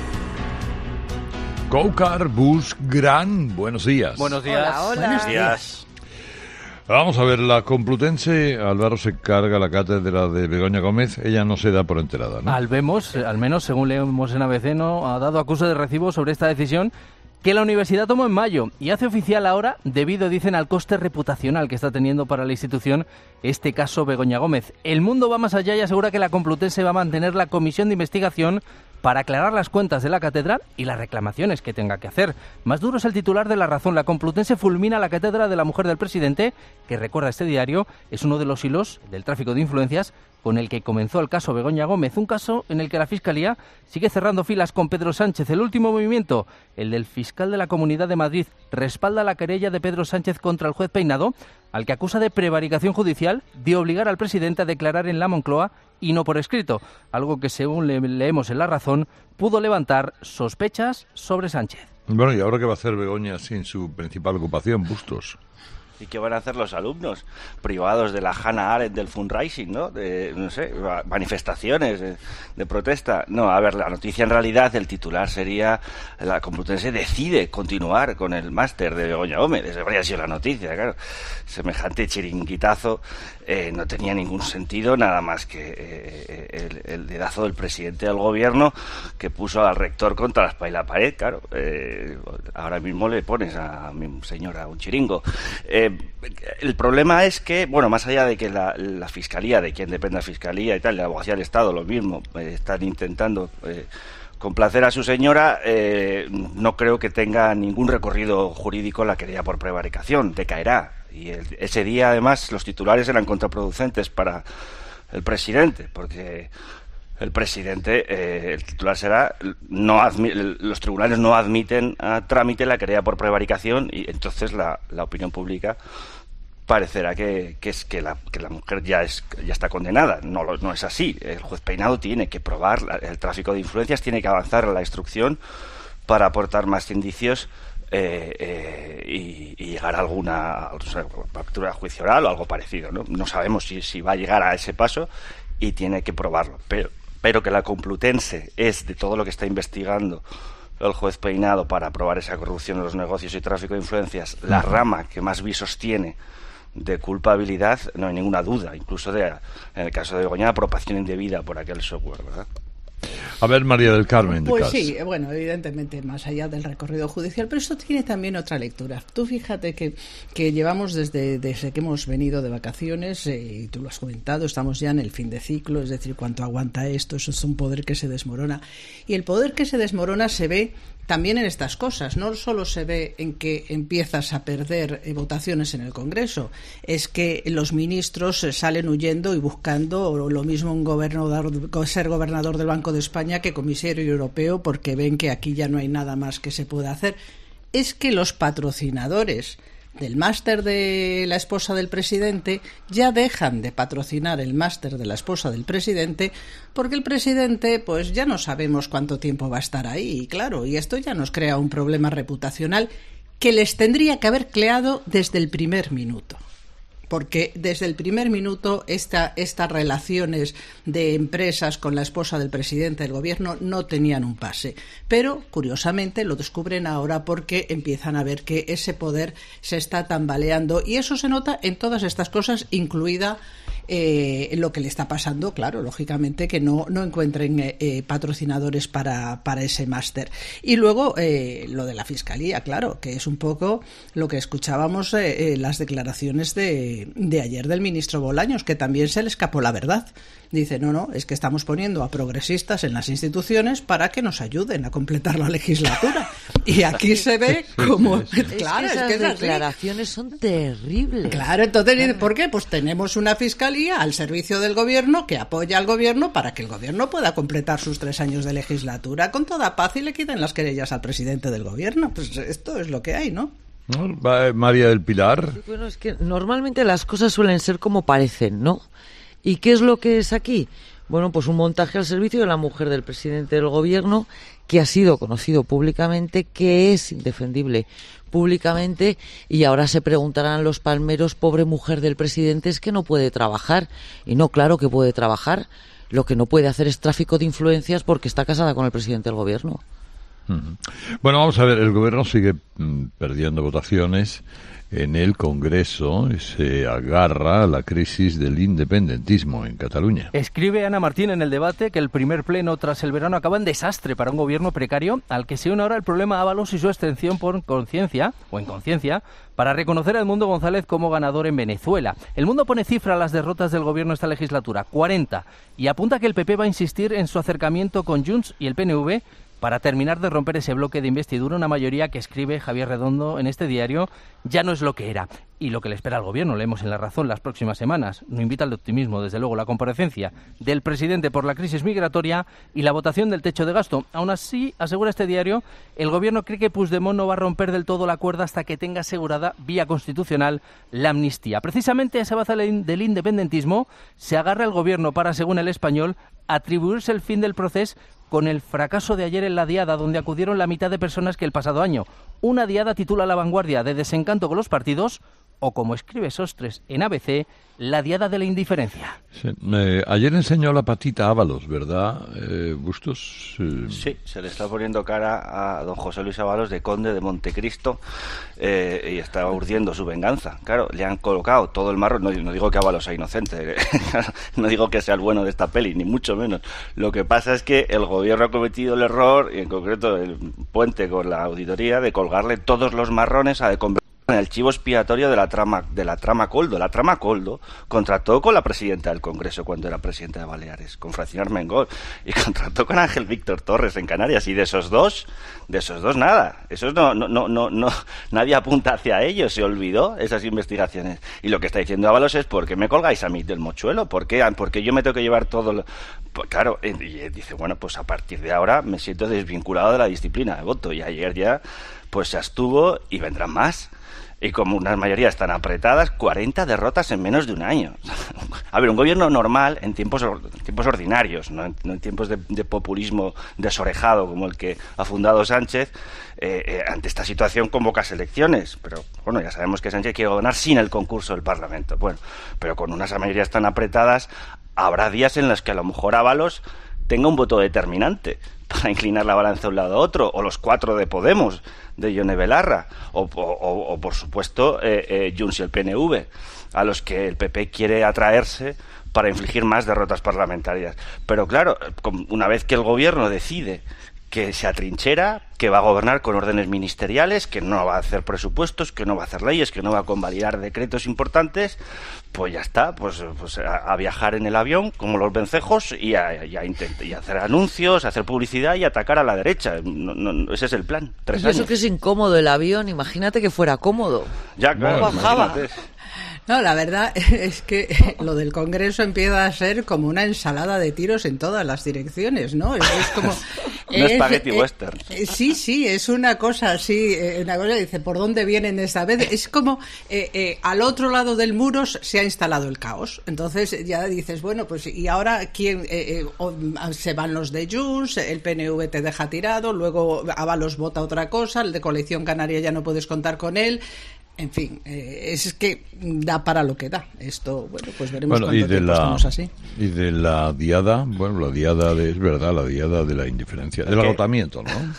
Go-Car Bus Gran, buenos días.
Buenos días.
Hola, hola.
Buenos días.
Vamos a ver, la Complutense, Álvaro, se carga la cátedra de Begoña Gómez, ella no se da por enterada, ¿no?
Al vemos, al menos según leemos en A B C, no ha dado acuse de recibo sobre esta decisión que la universidad tomó en mayo y hace oficial ahora debido, dicen, al coste reputacional que está teniendo para la institución este caso Begoña Gómez. El Mundo va más allá y asegura que la Complutense va a mantener la comisión de investigación para aclarar las cuentas de la cátedra y las reclamaciones que tenga que hacer. Más duro es el titular de La Razón. La Complutense fulmina la cátedra de la mujer del presidente, que, recuerda este diario, es uno de los hilos del tráfico de influencias con el que comenzó el caso Begoña Gómez, un caso en el que la Fiscalía sigue cerrando filas con Pedro Sánchez. El último movimiento, el del fiscal de la Comunidad de Madrid, respalda la querella de Pedro Sánchez contra el juez Peinado, al que acusa de prevaricación judicial de obligar al presidente a declarar en la Moncloa y no por escrito, algo que, según le leemos en La Razón, pudo levantar sospechas sobre Sánchez.
Bueno, ¿y ahora qué va a hacer Begoña sin su principal ocupación, Bustos?
¿Y qué van a hacer los alumnos privados de la Hannah Arendt del fundraising, ¿no? De, no sé, manifestaciones de, de protesta. No, a ver, la noticia en realidad, el titular sería: la Complutense decide continuar con el máster de Begoña Gómez. Esa habría sido la noticia, claro. Semejante chiringuitazo eh, no tenía ningún sentido, nada más que eh, el, el dedazo del presidente del gobierno, que puso al rector contra la espalda y la pared, claro. Eh, ahora mismo le pones a mi señora un chiringo. Eh, el problema es que, bueno, más allá de que la, la Fiscalía, de quien depende la Fiscalía y tal, la Abogacía del Estado, lo mismo, eh, están intentando eh, complacer a su señora, eh, no creo que tenga ningún recorrido jurídico la querella por prevaricación, decaerá. Y el, ese día, además, los titulares eran contraproducentes para el presidente, porque el presidente, eh, el titular será, no admi- los tribunales no admiten a trámite la querella por prevaricación, y entonces la, la opinión pública parecerá que, que es que la, que la mujer ya es ya está condenada. No, lo, no es así. El juez Peinado tiene que probar la, el tráfico de influencias, tiene que avanzar en la instrucción para aportar más indicios eh, eh, y, y llegar a alguna o sea, captura de juicio oral o algo parecido, ¿no? No sabemos si, si va a llegar a ese paso y tiene que probarlo, pero pero que la Complutense es, de todo lo que está investigando el juez Peinado para probar esa corrupción en los negocios y tráfico de influencias, la rama que más visos tiene de culpabilidad, no hay ninguna duda, incluso de, en el caso de Begoña, apropiación indebida por aquel software, ¿verdad?
A ver, María del Carmen. De
pues
Cas.
sí, bueno, evidentemente más allá del recorrido judicial, pero esto tiene también otra lectura. Tú fíjate que, que llevamos desde, desde que hemos venido de vacaciones, eh, y tú lo has comentado, estamos ya en el fin de ciclo, es decir, cuánto aguanta esto, eso es un poder que se desmorona. Y el poder que se desmorona se ve también en estas cosas, no solo se ve en que empiezas a perder eh, votaciones en el Congreso, es que los ministros eh, salen huyendo y buscando lo mismo un gobernador, ser gobernador del Banco de España que comisario europeo, porque ven que aquí ya no hay nada más que se pueda hacer. Es que los patrocinadores del máster de la esposa del presidente ya dejan de patrocinar el máster de la esposa del presidente, porque el presidente pues ya no sabemos cuánto tiempo va a estar ahí, y claro, y esto ya nos crea un problema reputacional que les tendría que haber creado desde el primer minuto. Porque desde el primer minuto esta, estas relaciones de empresas con la esposa del presidente del gobierno no tenían un pase. Pero, curiosamente, lo descubren ahora porque empiezan a ver que ese poder se está tambaleando. Y eso se nota en todas estas cosas, incluida eh, lo que le está pasando, claro, lógicamente que no, no encuentren eh, patrocinadores para, para ese máster. Y luego eh, lo de la Fiscalía, claro, que es un poco lo que escuchábamos eh, eh, las declaraciones de, de ayer del ministro Bolaños, que también se le escapó la verdad. Dice, no, no, es que estamos poniendo a progresistas en las instituciones para que nos ayuden a completar la legislatura. Y aquí se ve como...
Sí, sí, sí.
Claro,
es que esas
es que es
declaraciones son terribles.
Claro, entonces, claro. ¿Por qué? Pues tenemos una fiscalía al servicio del gobierno que apoya al gobierno para que el gobierno pueda completar sus tres años de legislatura con toda paz y le quiten las querellas al presidente del gobierno. Pues esto es lo que hay, ¿no?
María del Pilar.
Sí, bueno, es que normalmente las cosas suelen ser como parecen, ¿no? ¿Y qué es lo que es aquí? Bueno, pues un montaje al servicio de la mujer del presidente del gobierno, que ha sido conocido públicamente, que es indefendible públicamente, y ahora se preguntarán los palmeros, pobre mujer del presidente, es que no puede trabajar. Y no, claro que puede trabajar. Lo que no puede hacer es tráfico de influencias porque está casada con el presidente del gobierno.
Uh-huh. Bueno, vamos a ver, el gobierno sigue mm, perdiendo votaciones en el Congreso y se agarra a la crisis del independentismo en Cataluña.
Escribe Ana Martín en el debate que el primer pleno tras el verano acaba en desastre para un gobierno precario, al que se une ahora el problema Ábalos y su extensión por conciencia, o en conciencia, para reconocer a Edmundo González como ganador en Venezuela. El Mundo pone cifra a las derrotas del gobierno esta legislatura, cuarenta, y apunta que el P P va a insistir en su acercamiento con Junts y el P N V para terminar de romper ese bloque de investidura, una mayoría que, escribe Javier Redondo en este diario, ya no es lo que era. Y lo que le espera al gobierno, leemos en La Razón, las próximas semanas. No invita al optimismo, desde luego, la comparecencia del presidente por la crisis migratoria y la votación del techo de gasto. Aún así, asegura este diario, el gobierno cree que Puigdemont no va a romper del todo la cuerda hasta que tenga asegurada, vía constitucional, la amnistía. Precisamente a esa baza del independentismo se agarra el gobierno para, según El Español, atribuirse el fin del proceso con el fracaso de ayer en la diada, donde acudieron la mitad de personas que el pasado año. Una diada, titula La Vanguardia, de desencanto con los partidos, o como escribe Sostres en A B C, la diada de la indiferencia.
Sí, eh, ayer enseñó la patita a Ábalos, ¿verdad, eh, Bustos? Eh...
Sí, se le está poniendo cara a don José Luis Ábalos de conde de Montecristo eh, y está urdiendo su venganza. Claro, le han colocado todo el marrón. No, no digo que Ábalos sea inocente, no digo que sea el bueno de esta peli, ni mucho menos. Lo que pasa es que el gobierno ha cometido el error, y en concreto el Puente con la auditoría, de colgarle todos los marrones a de convertir en el chivo expiatorio de la trama de la trama Coldo. La trama Coldo contrató con la presidenta del Congreso cuando era presidenta de Baleares, con Francina Armengol, y contrató con Ángel Víctor Torres en Canarias, y de esos dos, de esos dos nada. Esos no, no, no, no, no, nadie apunta hacia ellos, se olvidó esas investigaciones. Y lo que está diciendo Ábalos es, ¿por qué me colgáis a mí del mochuelo? ¿Por qué? Porque yo me tengo que llevar todo lo... Pues claro, y dice, bueno, pues a partir de ahora me siento desvinculado de la disciplina de voto, y ayer ya pues se abstuvo y vendrán más. Y como unas mayorías tan apretadas, cuarenta derrotas en menos de un año. A ver, un gobierno normal en tiempos, en tiempos ordinarios, no en, no en tiempos de, de populismo desorejado como el que ha fundado Sánchez, eh, eh, ante esta situación convoca elecciones. Pero bueno, ya sabemos que Sánchez quiere gobernar sin el concurso del Parlamento. Bueno, pero con unas mayorías tan apretadas, habrá días en los que a lo mejor Ábalos tenga un voto determinante para inclinar la balanza de un lado a otro, o los cuatro de Podemos, de Ione Belarra, o, o, o por supuesto eh, eh, Junts y el P N V, a los que el P P quiere atraerse para infligir más derrotas parlamentarias. Pero claro, una vez que el gobierno decide que se atrinchera, que va a gobernar con órdenes ministeriales, que no va a hacer presupuestos, que no va a hacer leyes, que no va a convalidar decretos importantes, pues ya está, pues, pues a, a viajar en el avión como los vencejos y a, y a intentar, y a hacer anuncios, a hacer publicidad y atacar a la derecha. No, no, ese es el plan. Tres
y
años.
Eso que es incómodo el avión, imagínate que fuera cómodo.
Ya, claro,
no bajaba.
No, la verdad es que lo del Congreso empieza a ser como una ensalada de tiros en todas las direcciones, ¿no? Es, es como...
Un espagueti
es,
western.
Eh, sí, sí, es una cosa así, eh, una cosa, dice, ¿por dónde vienen esta vez? Es como eh, eh, al otro lado del muro se ha instalado el caos. Entonces ya dices, bueno, pues y ahora quién eh, eh, se van los de Junts, el P N V te deja tirado, luego Ábalos vota otra cosa, el de Coalición Canaria ya no puedes contar con él. En fin, eh, es que da para lo que da. Esto, bueno, pues veremos
bueno,
cuánto
y de
tiempo
la,
estamos así.
Y de la diada, bueno, la diada de, es verdad, la diada de la indiferencia, del agotamiento, ¿no?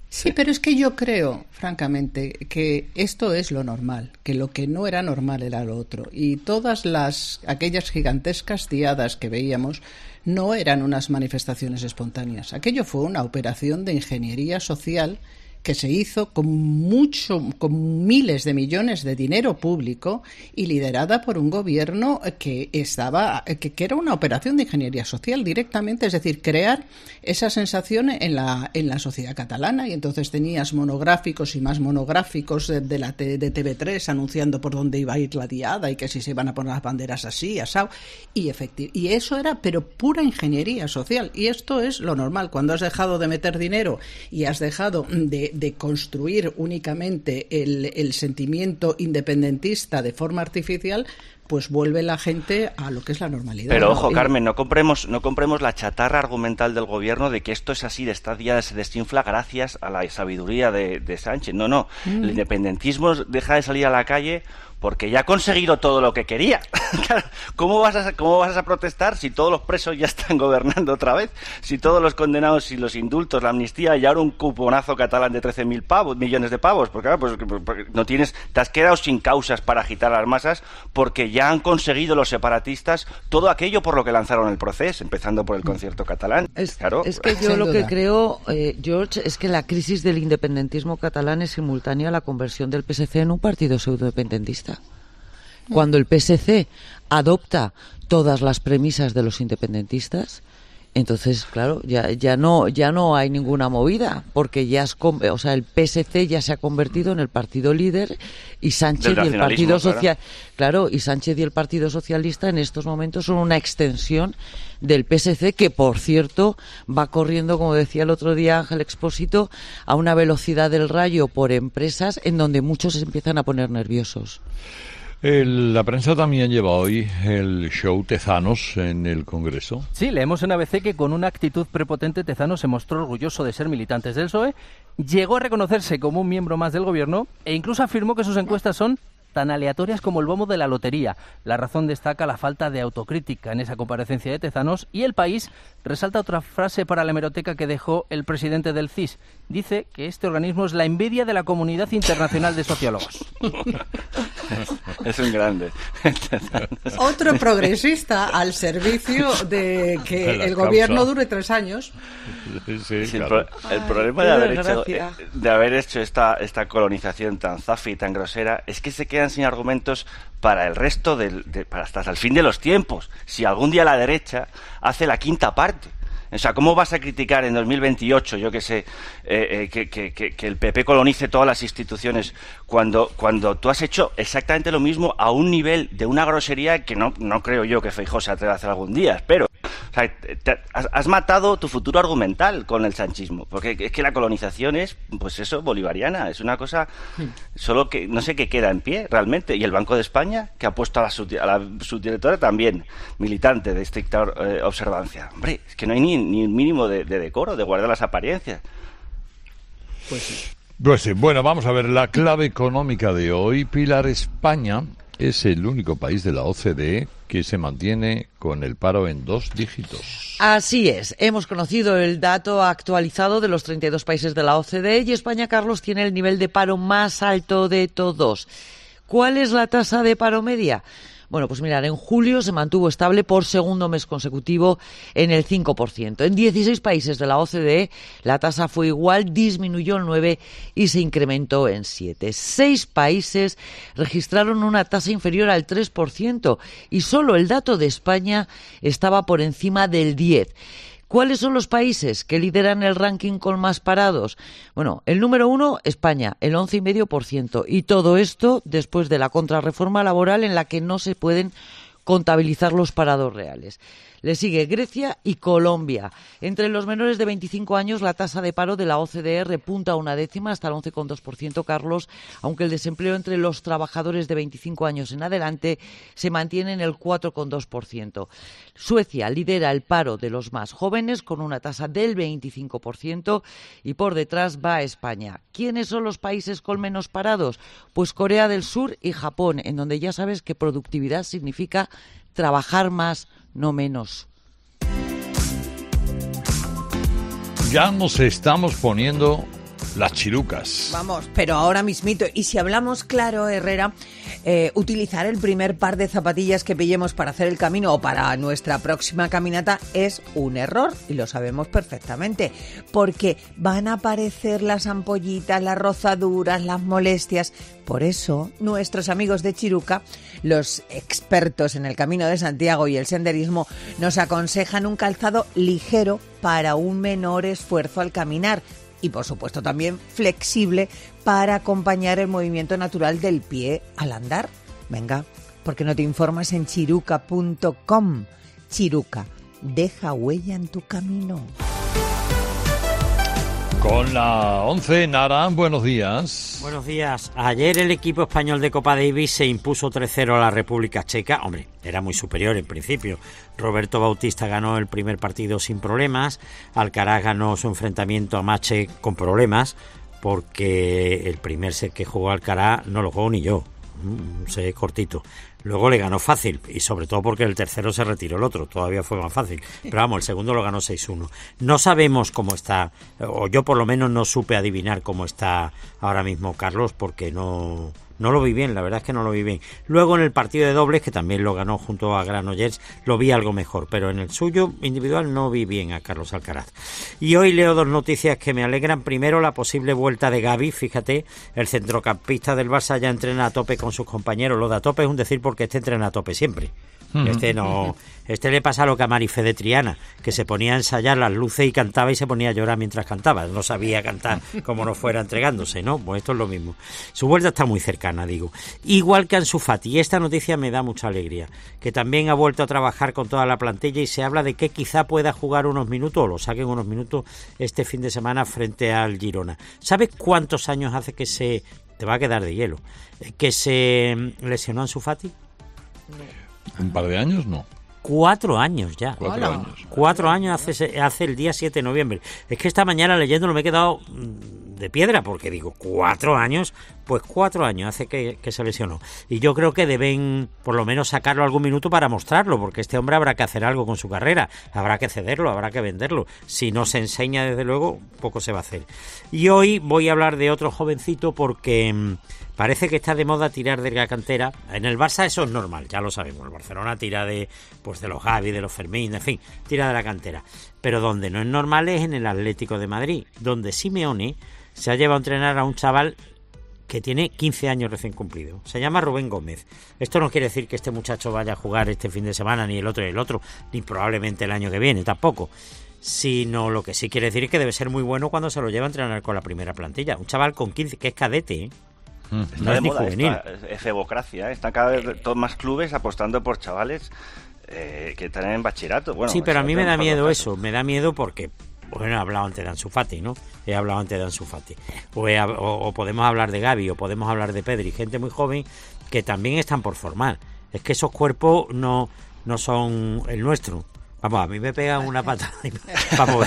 Sí, pero es que yo creo, francamente, que esto es lo normal, que lo que no era normal era lo otro. Y todas las aquellas gigantescas diadas que veíamos no eran unas manifestaciones espontáneas. Aquello fue una operación de ingeniería social que se hizo con mucho, con miles de millones de dinero público y liderada por un gobierno que estaba, que, que era una operación de ingeniería social directamente, es decir, crear esa sensación en la, en la sociedad catalana. Y entonces tenías monográficos y más monográficos de, de la de T V tres anunciando por dónde iba a ir la diada y que si se iban a poner las banderas así, asao, y efectivo. Y eso era, pero pura ingeniería social. Y esto es lo normal. Cuando has dejado de meter dinero y has dejado de de construir únicamente el, el sentimiento independentista de forma artificial, pues vuelve la gente a lo que es la normalidad.
Pero ojo,
¿no?
Carmen, no compremos, no compremos la chatarra argumental del gobierno de que esto es así, de esta diada se desinfla gracias a la sabiduría de, de Sánchez. No, no, mm. el independentismo deja de salir a la calle porque ya ha conseguido todo lo que quería. ¿Cómo vas a, cómo vas a protestar si todos los presos ya están gobernando otra vez? Si todos los condenados y los indultos, la amnistía y ahora un cuponazo catalán de trece mil pavos, millones de pavos, porque, pues, porque no tienes, te has quedado sin causas para agitar las masas porque ya han conseguido los separatistas todo aquello por lo que lanzaron el proceso, empezando por el concierto catalán.
Es,
claro.
es que yo lo que creo, eh, George, es que la crisis del independentismo catalán es simultánea a la conversión del P S C en un partido pseudoindependentista. Cuando el P S C adopta todas las premisas de los independentistas, entonces, claro, ya ya no ya no hay ninguna movida, porque ya es, o sea, el P S C ya se ha convertido en el partido líder y Sánchez y el Partido Social, claro. claro, y Sánchez y el Partido Socialista en estos momentos son una extensión del P S C que, por cierto, va corriendo, como decía el otro día Ángel Expósito, a una velocidad del rayo por empresas en donde muchos se empiezan a poner nerviosos.
El, la prensa también lleva hoy el show Tezanos en el Congreso.
Sí, leemos en A B C que con una actitud prepotente Tezanos se mostró orgulloso de ser militante del P S O E, llegó a reconocerse como un miembro más del gobierno e incluso afirmó que sus encuestas son tan aleatorias como el bombo de la lotería. La razón destaca la falta de autocrítica en esa comparecencia de Tezanos y El País resalta otra frase para la hemeroteca que dejó el presidente del C I S. Dice que este organismo es la envidia de la comunidad internacional de sociólogos.
Es un grande.
Otro progresista al servicio de que el
causa.
Gobierno dure tres años.
Sí, sí, claro. el, pro, el problema de haber hecho, de haber hecho esta, esta colonización tan zafi y tan grosera es que se quedan sin argumentos para el resto del, de, para hasta el fin de los tiempos. Si algún día la derecha hace la quinta parte, o sea, ¿cómo vas a criticar en dos mil veintiocho, yo que sé, eh, eh, que, que, que, que el P P colonice todas las instituciones cuando, cuando tú has hecho exactamente lo mismo a un nivel de una grosería que no, no creo yo que Feijóo se atreva a hacer algún día, espero? O sea, te, has, has matado tu futuro argumental con el sanchismo, porque es que la colonización es, pues eso, bolivariana, es una cosa solo que no sé qué queda en pie realmente. Y el Banco de España, que ha puesto a la, sub, a la subdirectora también militante de estricta eh, observancia. Hombre, es que no hay ni, ni un mínimo de, de decoro, de guardar las apariencias.
Pues sí.
Pues sí, bueno, vamos a ver la clave económica de hoy. Pilar, España es el único país de la O C D E que se mantiene con el paro en dos dígitos.
Así es. Hemos conocido el dato actualizado de los treinta y dos países de la O C D E y España, Carlos, tiene el nivel de paro más alto de todos. ¿Cuál es la tasa de paro media? Bueno, pues mirar, en julio se mantuvo estable por segundo mes consecutivo en el cinco por ciento. En dieciséis países de la O C D E la tasa fue igual, disminuyó en nueve y se incrementó en siete. Seis países registraron una tasa inferior al tres por ciento y solo el dato de España estaba por encima del diez por ciento. ¿Cuáles son los países que lideran el ranking con más parados? Bueno, el número uno, España, el once coma cinco por ciento. Y todo esto después de la contrarreforma laboral en la que no se pueden contabilizar los parados reales. Le sigue Grecia y Colombia. Entre los menores de veinticinco años, la tasa de paro de la O C D E repunta una décima hasta el once coma dos por ciento, Carlos, aunque el desempleo entre los trabajadores de veinticinco años en adelante se mantiene en el cuatro coma dos por ciento. Suecia lidera el paro de los más jóvenes con una tasa del veinticinco por ciento y por detrás va España. ¿Quiénes son los países con menos parados? Pues Corea del Sur y Japón, en donde ya sabes que productividad significa trabajar más, no menos.
Ya nos estamos poniendo las chirucas.
Vamos, pero ahora mismito. Y si hablamos claro, Herrera, eh, utilizar el primer par de zapatillas que pillemos para hacer el camino o para nuestra próxima caminata es un error, y lo sabemos perfectamente, porque van a aparecer las ampollitas, las rozaduras, las molestias. Por eso, nuestros amigos de Chiruca, los expertos en el Camino de Santiago y el senderismo, nos aconsejan un calzado ligero para un menor esfuerzo al caminar. Y, por supuesto, también flexible para acompañar el movimiento natural del pie al andar. Venga, ¿por qué no te informas en chiruca punto com? Chiruca, deja huella en tu camino.
Con la once, Nara, buenos días.
Buenos días. Ayer el equipo español de Copa Davis se impuso tres cero a la República Checa. Hombre, era muy superior en principio. Roberto Bautista ganó el primer partido sin problemas. Alcaraz ganó su enfrentamiento a Mache con problemas, porque el primer set que jugó Alcaraz no lo jugó ni yo. Un set cortito. Luego le ganó fácil, y sobre todo porque el tercero se retiró el otro, todavía fue más fácil. Pero vamos, el segundo lo ganó seis uno. No sabemos cómo está, o yo por lo menos no supe adivinar cómo está ahora mismo Carlos, porque no... No lo vi bien, la verdad es que no lo vi bien. Luego en el partido de dobles, que también lo ganó junto a Granollers, lo vi algo mejor, pero en el suyo individual no vi bien a Carlos Alcaraz. Y hoy leo dos noticias que me alegran. Primero, la posible vuelta de Gavi. Fíjate, el centrocampista del Barça ya entrena a tope con sus compañeros. Lo de a tope es un decir porque este entrena a tope siempre. Este no, este le pasa lo que a Marifé de Triana, que se ponía a ensayar las luces y cantaba y se ponía a llorar mientras cantaba. No sabía cantar como no fuera entregándose, ¿no? Pues esto es lo mismo. Su vuelta está muy cercana, digo. Igual que Ansu Fati. Y esta noticia me da mucha alegría, que también ha vuelto a trabajar con toda la plantilla, y se habla de que quizá pueda jugar unos minutos, o lo saquen unos minutos este fin de semana frente al Girona. ¿Sabes cuántos años hace que se... te va a quedar de hielo, que se lesionó Ansu Fati?
¿Un par de años? No.
Cuatro años ya.
Cuatro
Hola.
años.
Cuatro años hace, hace el día siete de noviembre. Es que esta mañana leyéndolo me he quedado de piedra, porque digo, cuatro años, pues cuatro años hace que, que se lesionó. Y yo creo que deben por lo menos sacarlo algún minuto para mostrarlo, porque este hombre habrá que hacer algo con su carrera, habrá que cederlo, habrá que venderlo. Si no se enseña, desde luego, poco se va a hacer. Y hoy voy a hablar de otro jovencito, porque mmm, parece que está de moda tirar de la cantera. En el Barça eso es normal, ya lo sabemos. El Barcelona tira de, pues de los Gavi, de los Fermín, en fin, tira de la cantera. Pero donde no es normal es en el Atlético de Madrid, donde Simeone se ha llevado a entrenar a un chaval que tiene quince años recién cumplido. Se llama Rubén Gómez. Esto no quiere decir que este muchacho vaya a jugar este fin de semana, ni el otro ni el otro, ni probablemente el año que viene, tampoco. Sino lo que sí quiere decir es que debe ser muy bueno cuando se lo lleva a entrenar con la primera plantilla. Un chaval con quince, que es cadete, ¿eh?
Mm. Está de moda esta efebocracia, ¿eh? Están cada vez todos más clubes apostando por chavales eh, que están en bachillerato. Bueno,
sí, pero a mí me da miedo eso, me da miedo porque... Bueno, he hablado antes de Ansu Fati, ¿no? He hablado antes de Ansu Fati. O, he, o, o podemos hablar de Gavi, o podemos hablar de Pedri, gente muy joven que también están por formar. Es que esos cuerpos no, no son el nuestro. Vamos, a mí me pegan una patada. Vamos,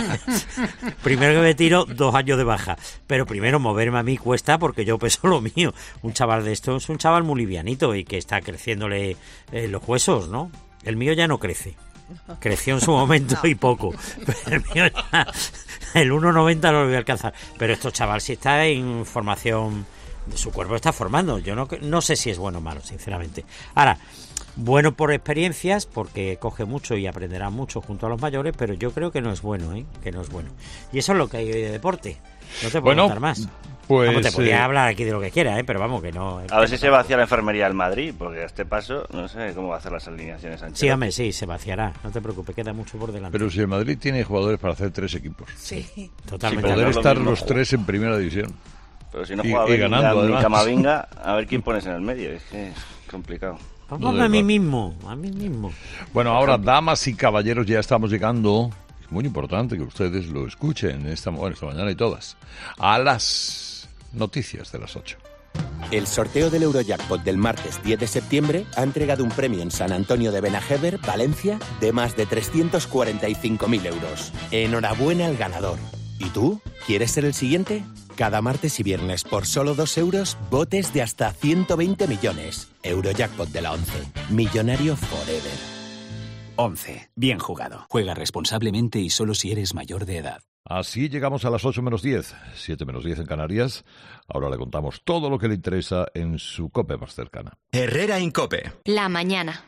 primero que me tiro, dos años de baja. Pero primero moverme a mí cuesta, porque yo peso lo mío. Un chaval de estos es un chaval muy livianito y que está creciéndole eh, los huesos, ¿no? El mío ya no crece. Creció en su momento no. y poco. Pero el mío ya, el uno noventa no lo voy a alcanzar. Pero estos chaval si está en formación, de su cuerpo está formando. Yo no, no sé si es bueno o malo, sinceramente. Ahora, bueno por experiencias, porque coge mucho y aprenderá mucho junto a los mayores, pero yo creo que no es bueno, ¿eh? Que no es bueno. Y eso es lo que hay de deporte. No te puedo bueno, contar más.
Pues,
vamos, te podría
eh,
hablar aquí de lo que quiera, ¿eh? Pero vamos, que no...
A ver si se vacía la enfermería del Madrid, porque a este paso no sé cómo va a hacer las alineaciones. Ancelotti.
Sí, hombre, sí, se vaciará. No te preocupes, queda mucho por delante.
Pero si el Madrid tiene jugadores para hacer tres equipos.
Sí, totalmente.
Sin poder estar los tres en primera división.
Pero si no juega y, y ganando, ni Camavinga, a ver quién pones en el medio. Es que es complicado.
Vamos no a mí mismo, a mí mismo.
Bueno, ahora, damas y caballeros, ya estamos llegando... Es muy importante que ustedes lo escuchen esta, bueno, esta mañana y todas. A las... noticias de las ocho.
El sorteo del Eurojackpot del martes diez de septiembre ha entregado un premio en San Antonio de Benajever, Valencia, de más de trescientos cuarenta y cinco mil euros. Enhorabuena al ganador. ¿Y tú? ¿Quieres ser el siguiente? Cada martes y viernes por solo dos euros, botes de hasta ciento veinte millones. Eurojackpot de la once. Millonario forever.
once. Bien jugado. Juega responsablemente y solo si eres mayor de edad.
Así llegamos a las ocho menos diez, siete menos diez en Canarias. Ahora le contamos todo lo que le interesa en su COPE más cercana.
Herrera Incope.
La mañana.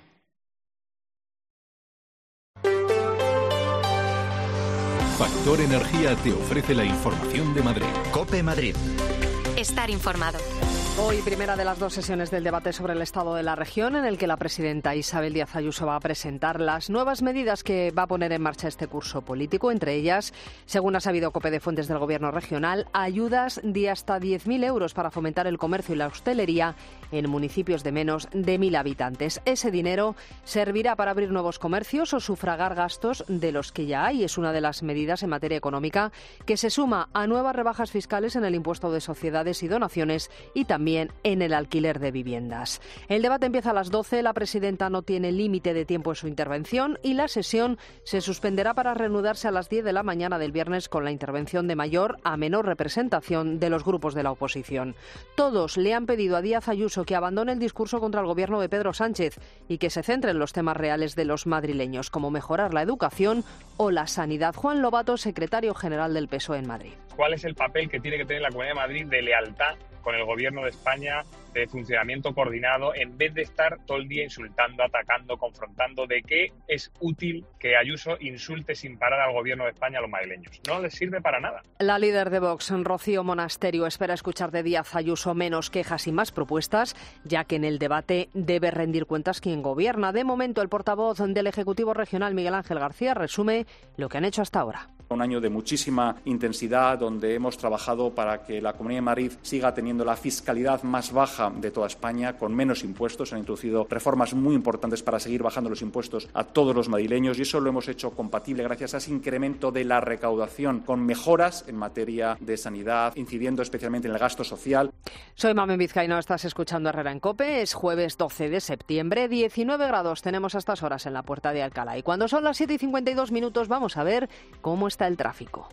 Factor Energía te ofrece la información de Madrid.
COPE Madrid.
Estar informado.
Hoy, primera de las dos sesiones del debate sobre el estado de la región, en el que la presidenta Isabel Díaz Ayuso va a presentar las nuevas medidas que va a poner en marcha este curso político. Entre ellas, según ha sabido COPE de fuentes del Gobierno regional, ayudas de hasta diez mil euros para fomentar el comercio y la hostelería en municipios de menos de mil habitantes. Ese dinero servirá para abrir nuevos comercios o sufragar gastos de los que ya hay. Es una de las medidas en materia económica que se suma a nuevas rebajas fiscales en el impuesto de sociedades y donaciones y también También en el alquiler de viviendas. El debate empieza a las doce. La presidenta no tiene límite de tiempo en su intervención y la sesión se suspenderá para reanudarse a las diez de la mañana del viernes con la intervención de mayor a menor representación de los grupos de la oposición. Todos le han pedido a Díaz Ayuso que abandone el discurso contra el gobierno de Pedro Sánchez y que se centre en los temas reales de los madrileños, como mejorar la educación o la sanidad. Juan Lobato, secretario general del P S O E en Madrid.
¿Cuál es el papel que tiene que tener la Comunidad de Madrid de lealtad con el Gobierno de España, de funcionamiento coordinado, en vez de estar todo el día insultando, atacando, confrontando? ¿De qué es útil que Ayuso insulte sin parar al Gobierno de España a los madrileños? No les sirve para nada.
La líder de Vox, Rocío Monasterio, espera escuchar de Díaz Ayuso menos quejas y más propuestas, ya que en el debate debe rendir cuentas quien gobierna. De momento, el portavoz del Ejecutivo Regional, Miguel Ángel García, resume lo que han hecho hasta ahora.
Un año de muchísima intensidad, donde hemos trabajado para que la Comunidad de Madrid siga teniendo la fiscalidad más baja de toda España, con menos impuestos. Se han introducido reformas muy importantes para seguir bajando los impuestos a todos los madrileños, y eso lo hemos hecho compatible gracias a ese incremento de la recaudación, con mejoras en materia de sanidad, incidiendo especialmente en el gasto social.
Soy Mamen Vizcaíno, estás escuchando Herrera en COPE. Es jueves doce de septiembre, diecinueve grados tenemos a estas horas en la Puerta de Alcalá. Y cuando son las siete y cincuenta y dos minutos, vamos a ver cómo está el tráfico.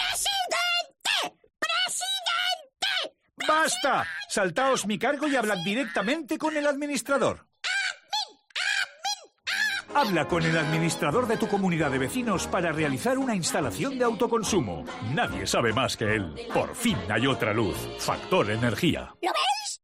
¡Presidente! ¡Presidente!
¡Basta! Saltaos mi cargo y hablad directamente con el administrador. Habla con el administrador de tu comunidad de vecinos para realizar una instalación de autoconsumo. Nadie sabe más que él. Por fin hay otra luz. Factor Energía.
¿Lo veis?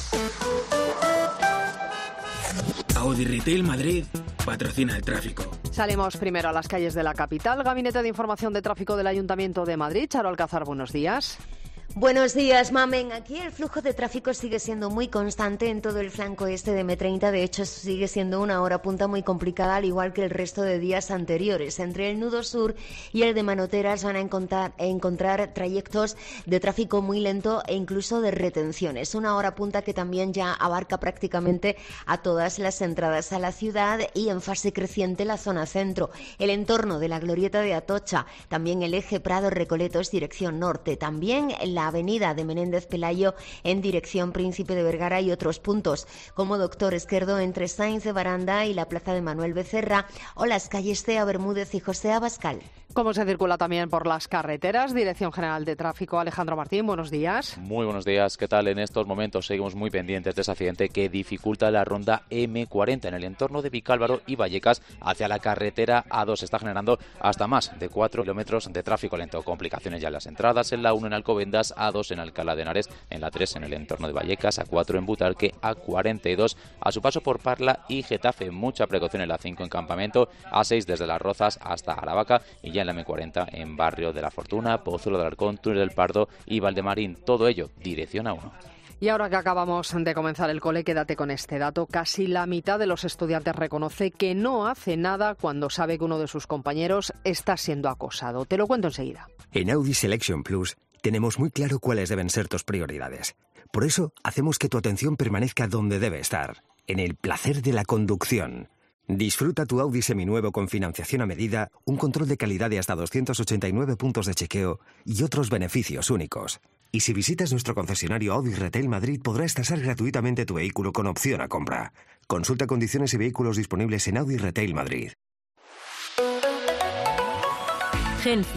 Audi Retail Madrid patrocina el tráfico.
Salimos primero a las calles de la capital. Gabinete de Información de Tráfico del Ayuntamiento de Madrid. Charo Alcázar, buenos días.
Buenos días, Mamen. Aquí el flujo de tráfico sigue siendo muy constante en todo el flanco este de eme treinta. De hecho, sigue siendo una hora punta muy complicada, al igual que el resto de días anteriores. Entre el nudo sur y el de Manoteras van a encontrar, encontrar trayectos de tráfico muy lento e incluso de retenciones. Una hora punta que también ya abarca prácticamente a todas las entradas a la ciudad y en fase creciente la zona centro. El entorno de la glorieta de Atocha, también el eje Prado-Recoletos dirección norte. También la avenida de Menéndez Pelayo en dirección Príncipe de Vergara y otros puntos, como Doctor Esquerdo entre Sáenz de Baranda y la Plaza de Manuel Becerra, o las calles Cea Bermúdez y José Abascal.
¿Cómo se circula también por las carreteras? Dirección General de Tráfico, Alejandro Martín, buenos días.
Muy buenos días, ¿qué tal? En estos momentos seguimos muy pendientes de ese accidente que dificulta la ronda eme cuarenta en el entorno de Vicálvaro y Vallecas hacia la carretera a dos. Está generando hasta más de cuatro kilómetros de tráfico lento. Complicaciones ya en las entradas, en la uno en Alcobendas, a dos en Alcalá de Henares, en la tres en el entorno de Vallecas, a cuatro en Butarque, a cuarenta y dos a su paso por Parla y Getafe. Mucha precaución en la cinco en Campamento, a seis desde Las Rozas hasta Aravaca y ya en la eme cuarenta en Barrio de la Fortuna, Pozuelo del Arcón, Túnel del Pardo y Valdemarín. Todo ello, dirección a uno.
Y ahora que acabamos de comenzar el cole, quédate con este dato. Casi la mitad de los estudiantes reconoce que no hace nada cuando sabe que uno de sus compañeros está siendo acosado. Te lo cuento enseguida.
En Audi Selection Plus tenemos muy claro cuáles deben ser tus prioridades. Por eso hacemos que tu atención permanezca donde debe estar, en el placer de la conducción. Disfruta tu Audi seminuevo con financiación a medida, un control de calidad de hasta doscientos ochenta y nueve puntos de chequeo y otros beneficios únicos. Y si visitas nuestro concesionario Audi Retail Madrid, podrás tasar gratuitamente tu vehículo con opción a compra. Consulta condiciones y vehículos disponibles en Audi Retail Madrid.
Genci,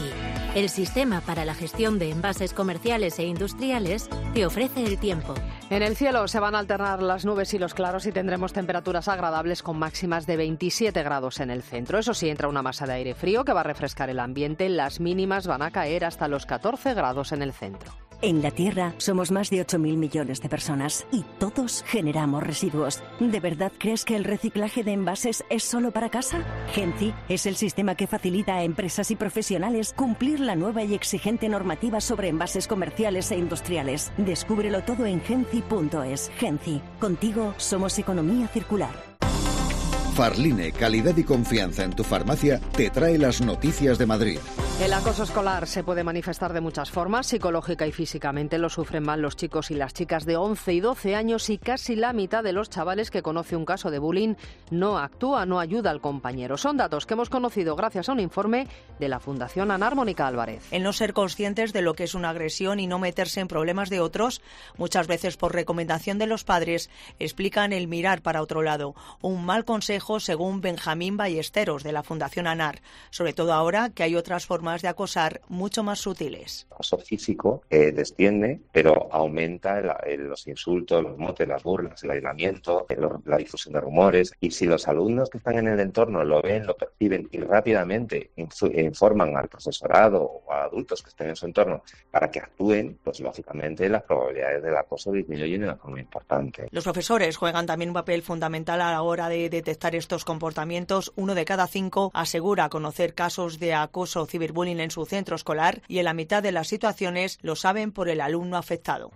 El sistema para la gestión de envases comerciales e industriales te ofrece el tiempo.
En el cielo se van a alternar las nubes y los claros y tendremos temperaturas agradables con máximas de veintisiete grados en el centro. Eso sí, entra una masa de aire frío que va a refrescar el ambiente. Las mínimas van a caer hasta los catorce grados en el centro.
En la Tierra somos más de ocho mil millones de personas y todos generamos residuos. ¿De verdad crees que el reciclaje de envases es solo para casa? Genci es el sistema que facilita a empresas y profesionales cumplir la nueva y exigente normativa sobre envases comerciales e industriales. Descúbrelo todo en genci punto es. Genci, contigo somos economía circular.
Farline, calidad y confianza en tu farmacia, te trae las noticias de Madrid.
El acoso escolar se puede manifestar de muchas formas, psicológica y físicamente. Lo sufren más los chicos y las chicas de once y doce años y casi la mitad de los chavales que conoce un caso de bullying no actúa, no ayuda al compañero. Son datos que hemos conocido gracias a un informe de la Fundación Anar. Mónica Álvarez.
El no ser conscientes de lo que es una agresión y no meterse en problemas de otros, muchas veces por recomendación de los padres, explican el mirar para otro lado. Un mal consejo según Benjamín Ballesteros de la Fundación Anar, sobre todo ahora que hay otras formas de acosar mucho más sutiles.
El acoso físico eh, desciende, pero aumenta el, el, los insultos, los motes, las burlas, el aislamiento, el, la difusión de rumores. Y si los alumnos que están en el entorno lo ven, lo perciben y rápidamente informan al profesorado o a adultos que estén en su entorno para que actúen, pues lógicamente las probabilidades del acoso disminuyen de una forma importante.
Los profesores juegan también un papel fundamental a la hora de detectar estos comportamientos. Uno de cada cinco asegura conocer casos de acoso o ciberbullying en su centro escolar y en la mitad de las situaciones lo saben por el alumno afectado.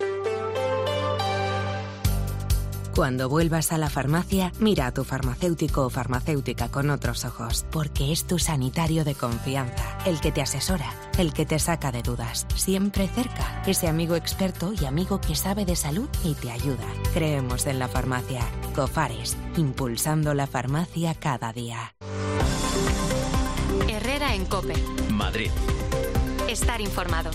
Cuando vuelvas a la farmacia, mira a tu farmacéutico o farmacéutica con otros ojos, porque es tu sanitario de confianza, el que te asesora, el que te saca de dudas, siempre cerca, ese amigo experto y amigo que sabe de salud y te ayuda. Creemos en la farmacia. Cofares, impulsando la farmacia cada día.
Herrera en COPE.
Madrid.
Estar informado.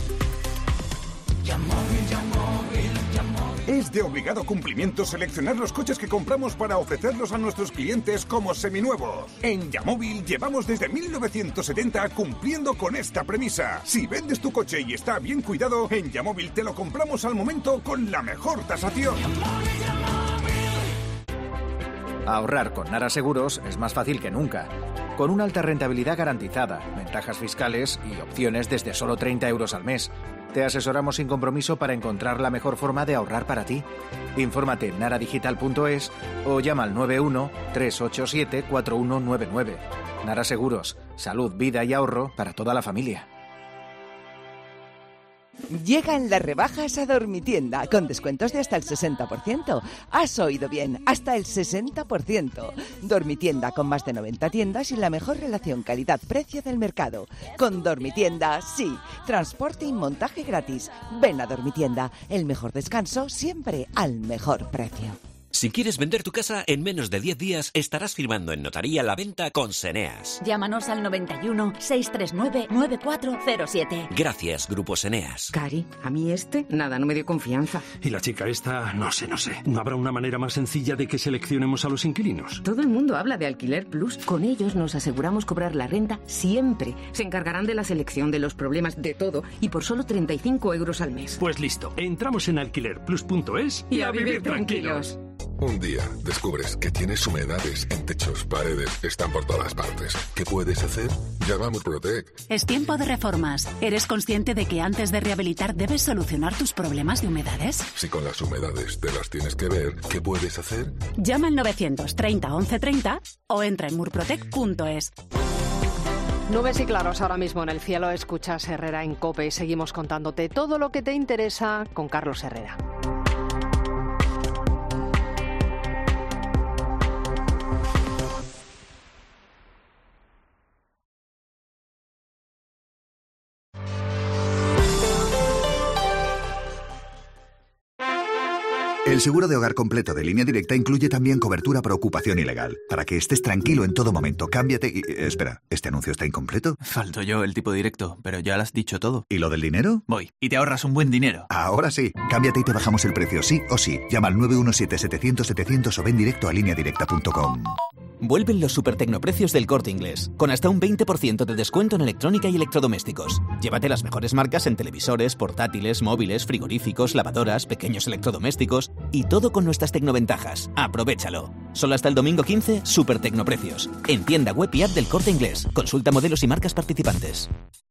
Es de obligado cumplimiento seleccionar los coches que compramos para ofrecerlos a nuestros clientes como seminuevos. En Yamóvil llevamos desde mil novecientos setenta cumpliendo con esta premisa. Si vendes tu coche y está bien cuidado, en Yamóvil te lo compramos al momento con la mejor tasación.
Ahorrar con Nara Seguros es más fácil que nunca. Con una alta rentabilidad garantizada, ventajas fiscales y opciones desde solo treinta euros al mes. Te asesoramos sin compromiso para encontrar la mejor forma de ahorrar para ti. Infórmate en nara digital punto es o llama al nueve uno, tres ocho siete, cuatro uno nueve nueve. Nara Seguros, salud, vida y ahorro para toda la familia.
Llegan las rebajas a Dormitienda, con descuentos de hasta el sesenta por ciento. Has oído bien, hasta el sesenta por ciento. Dormitienda, con más de noventa tiendas y la mejor relación calidad-precio del mercado. Con Dormitienda, sí. Transporte y montaje gratis. Ven a Dormitienda, el mejor descanso siempre al mejor precio.
Si quieres vender tu casa, en menos de diez días estarás firmando en notaría la venta con Seneas.
Llámanos al noventa y uno, seiscientos treinta y nueve, noventa y cuatro cero siete.
Gracias, Grupo Seneas.
Cari, a mí este, nada, no me dio confianza.
Y la chica esta, no sé, no sé. ¿No habrá una manera más sencilla de que seleccionemos a los inquilinos?
Todo el mundo habla de Alquiler Plus. Con ellos nos aseguramos cobrar la renta siempre. Se encargarán de la selección, de los problemas, de todo. Y por solo treinta y cinco euros al mes.
Pues listo, entramos en alquiler plus punto es
y, y a vivir tranquilos.
Un día descubres que tienes humedades en techos, paredes, están por todas partes. ¿Qué puedes hacer? Llama a Murprotec.
Es tiempo de reformas. ¿Eres consciente de que antes de rehabilitar debes solucionar tus problemas de humedades?
Si con las humedades te las tienes que ver, ¿qué puedes hacer?
Llama al novecientos treinta once treinta o entra en murprotec punto es.
Nubes y claros ahora mismo en el cielo. Escuchas Herrera en COPE y seguimos contándote todo lo que te interesa con Carlos Herrera.
El seguro de hogar completo de Línea Directa incluye también cobertura por ocupación ilegal. Para que estés tranquilo en todo momento, cámbiate y... Espera, ¿este anuncio está incompleto?
Falto yo el tipo directo, pero ya lo has dicho todo.
¿Y lo del dinero?
Voy, y te ahorras un buen dinero.
Ahora sí. Cámbiate y te bajamos el precio sí o sí. Llama al nueve uno siete, setecientos, setecientos o ven directo a línea directa punto com.
Vuelven los super tecnoprecios del Corte Inglés, con hasta un veinte por ciento de descuento en electrónica y electrodomésticos. Llévate las mejores marcas en televisores, portátiles, móviles, frigoríficos, lavadoras, pequeños electrodomésticos y todo con nuestras tecnoventajas. Aprovéchalo. Solo hasta el domingo quince, super tecnoprecios. En tienda web y app del Corte Inglés. Consulta modelos y marcas participantes.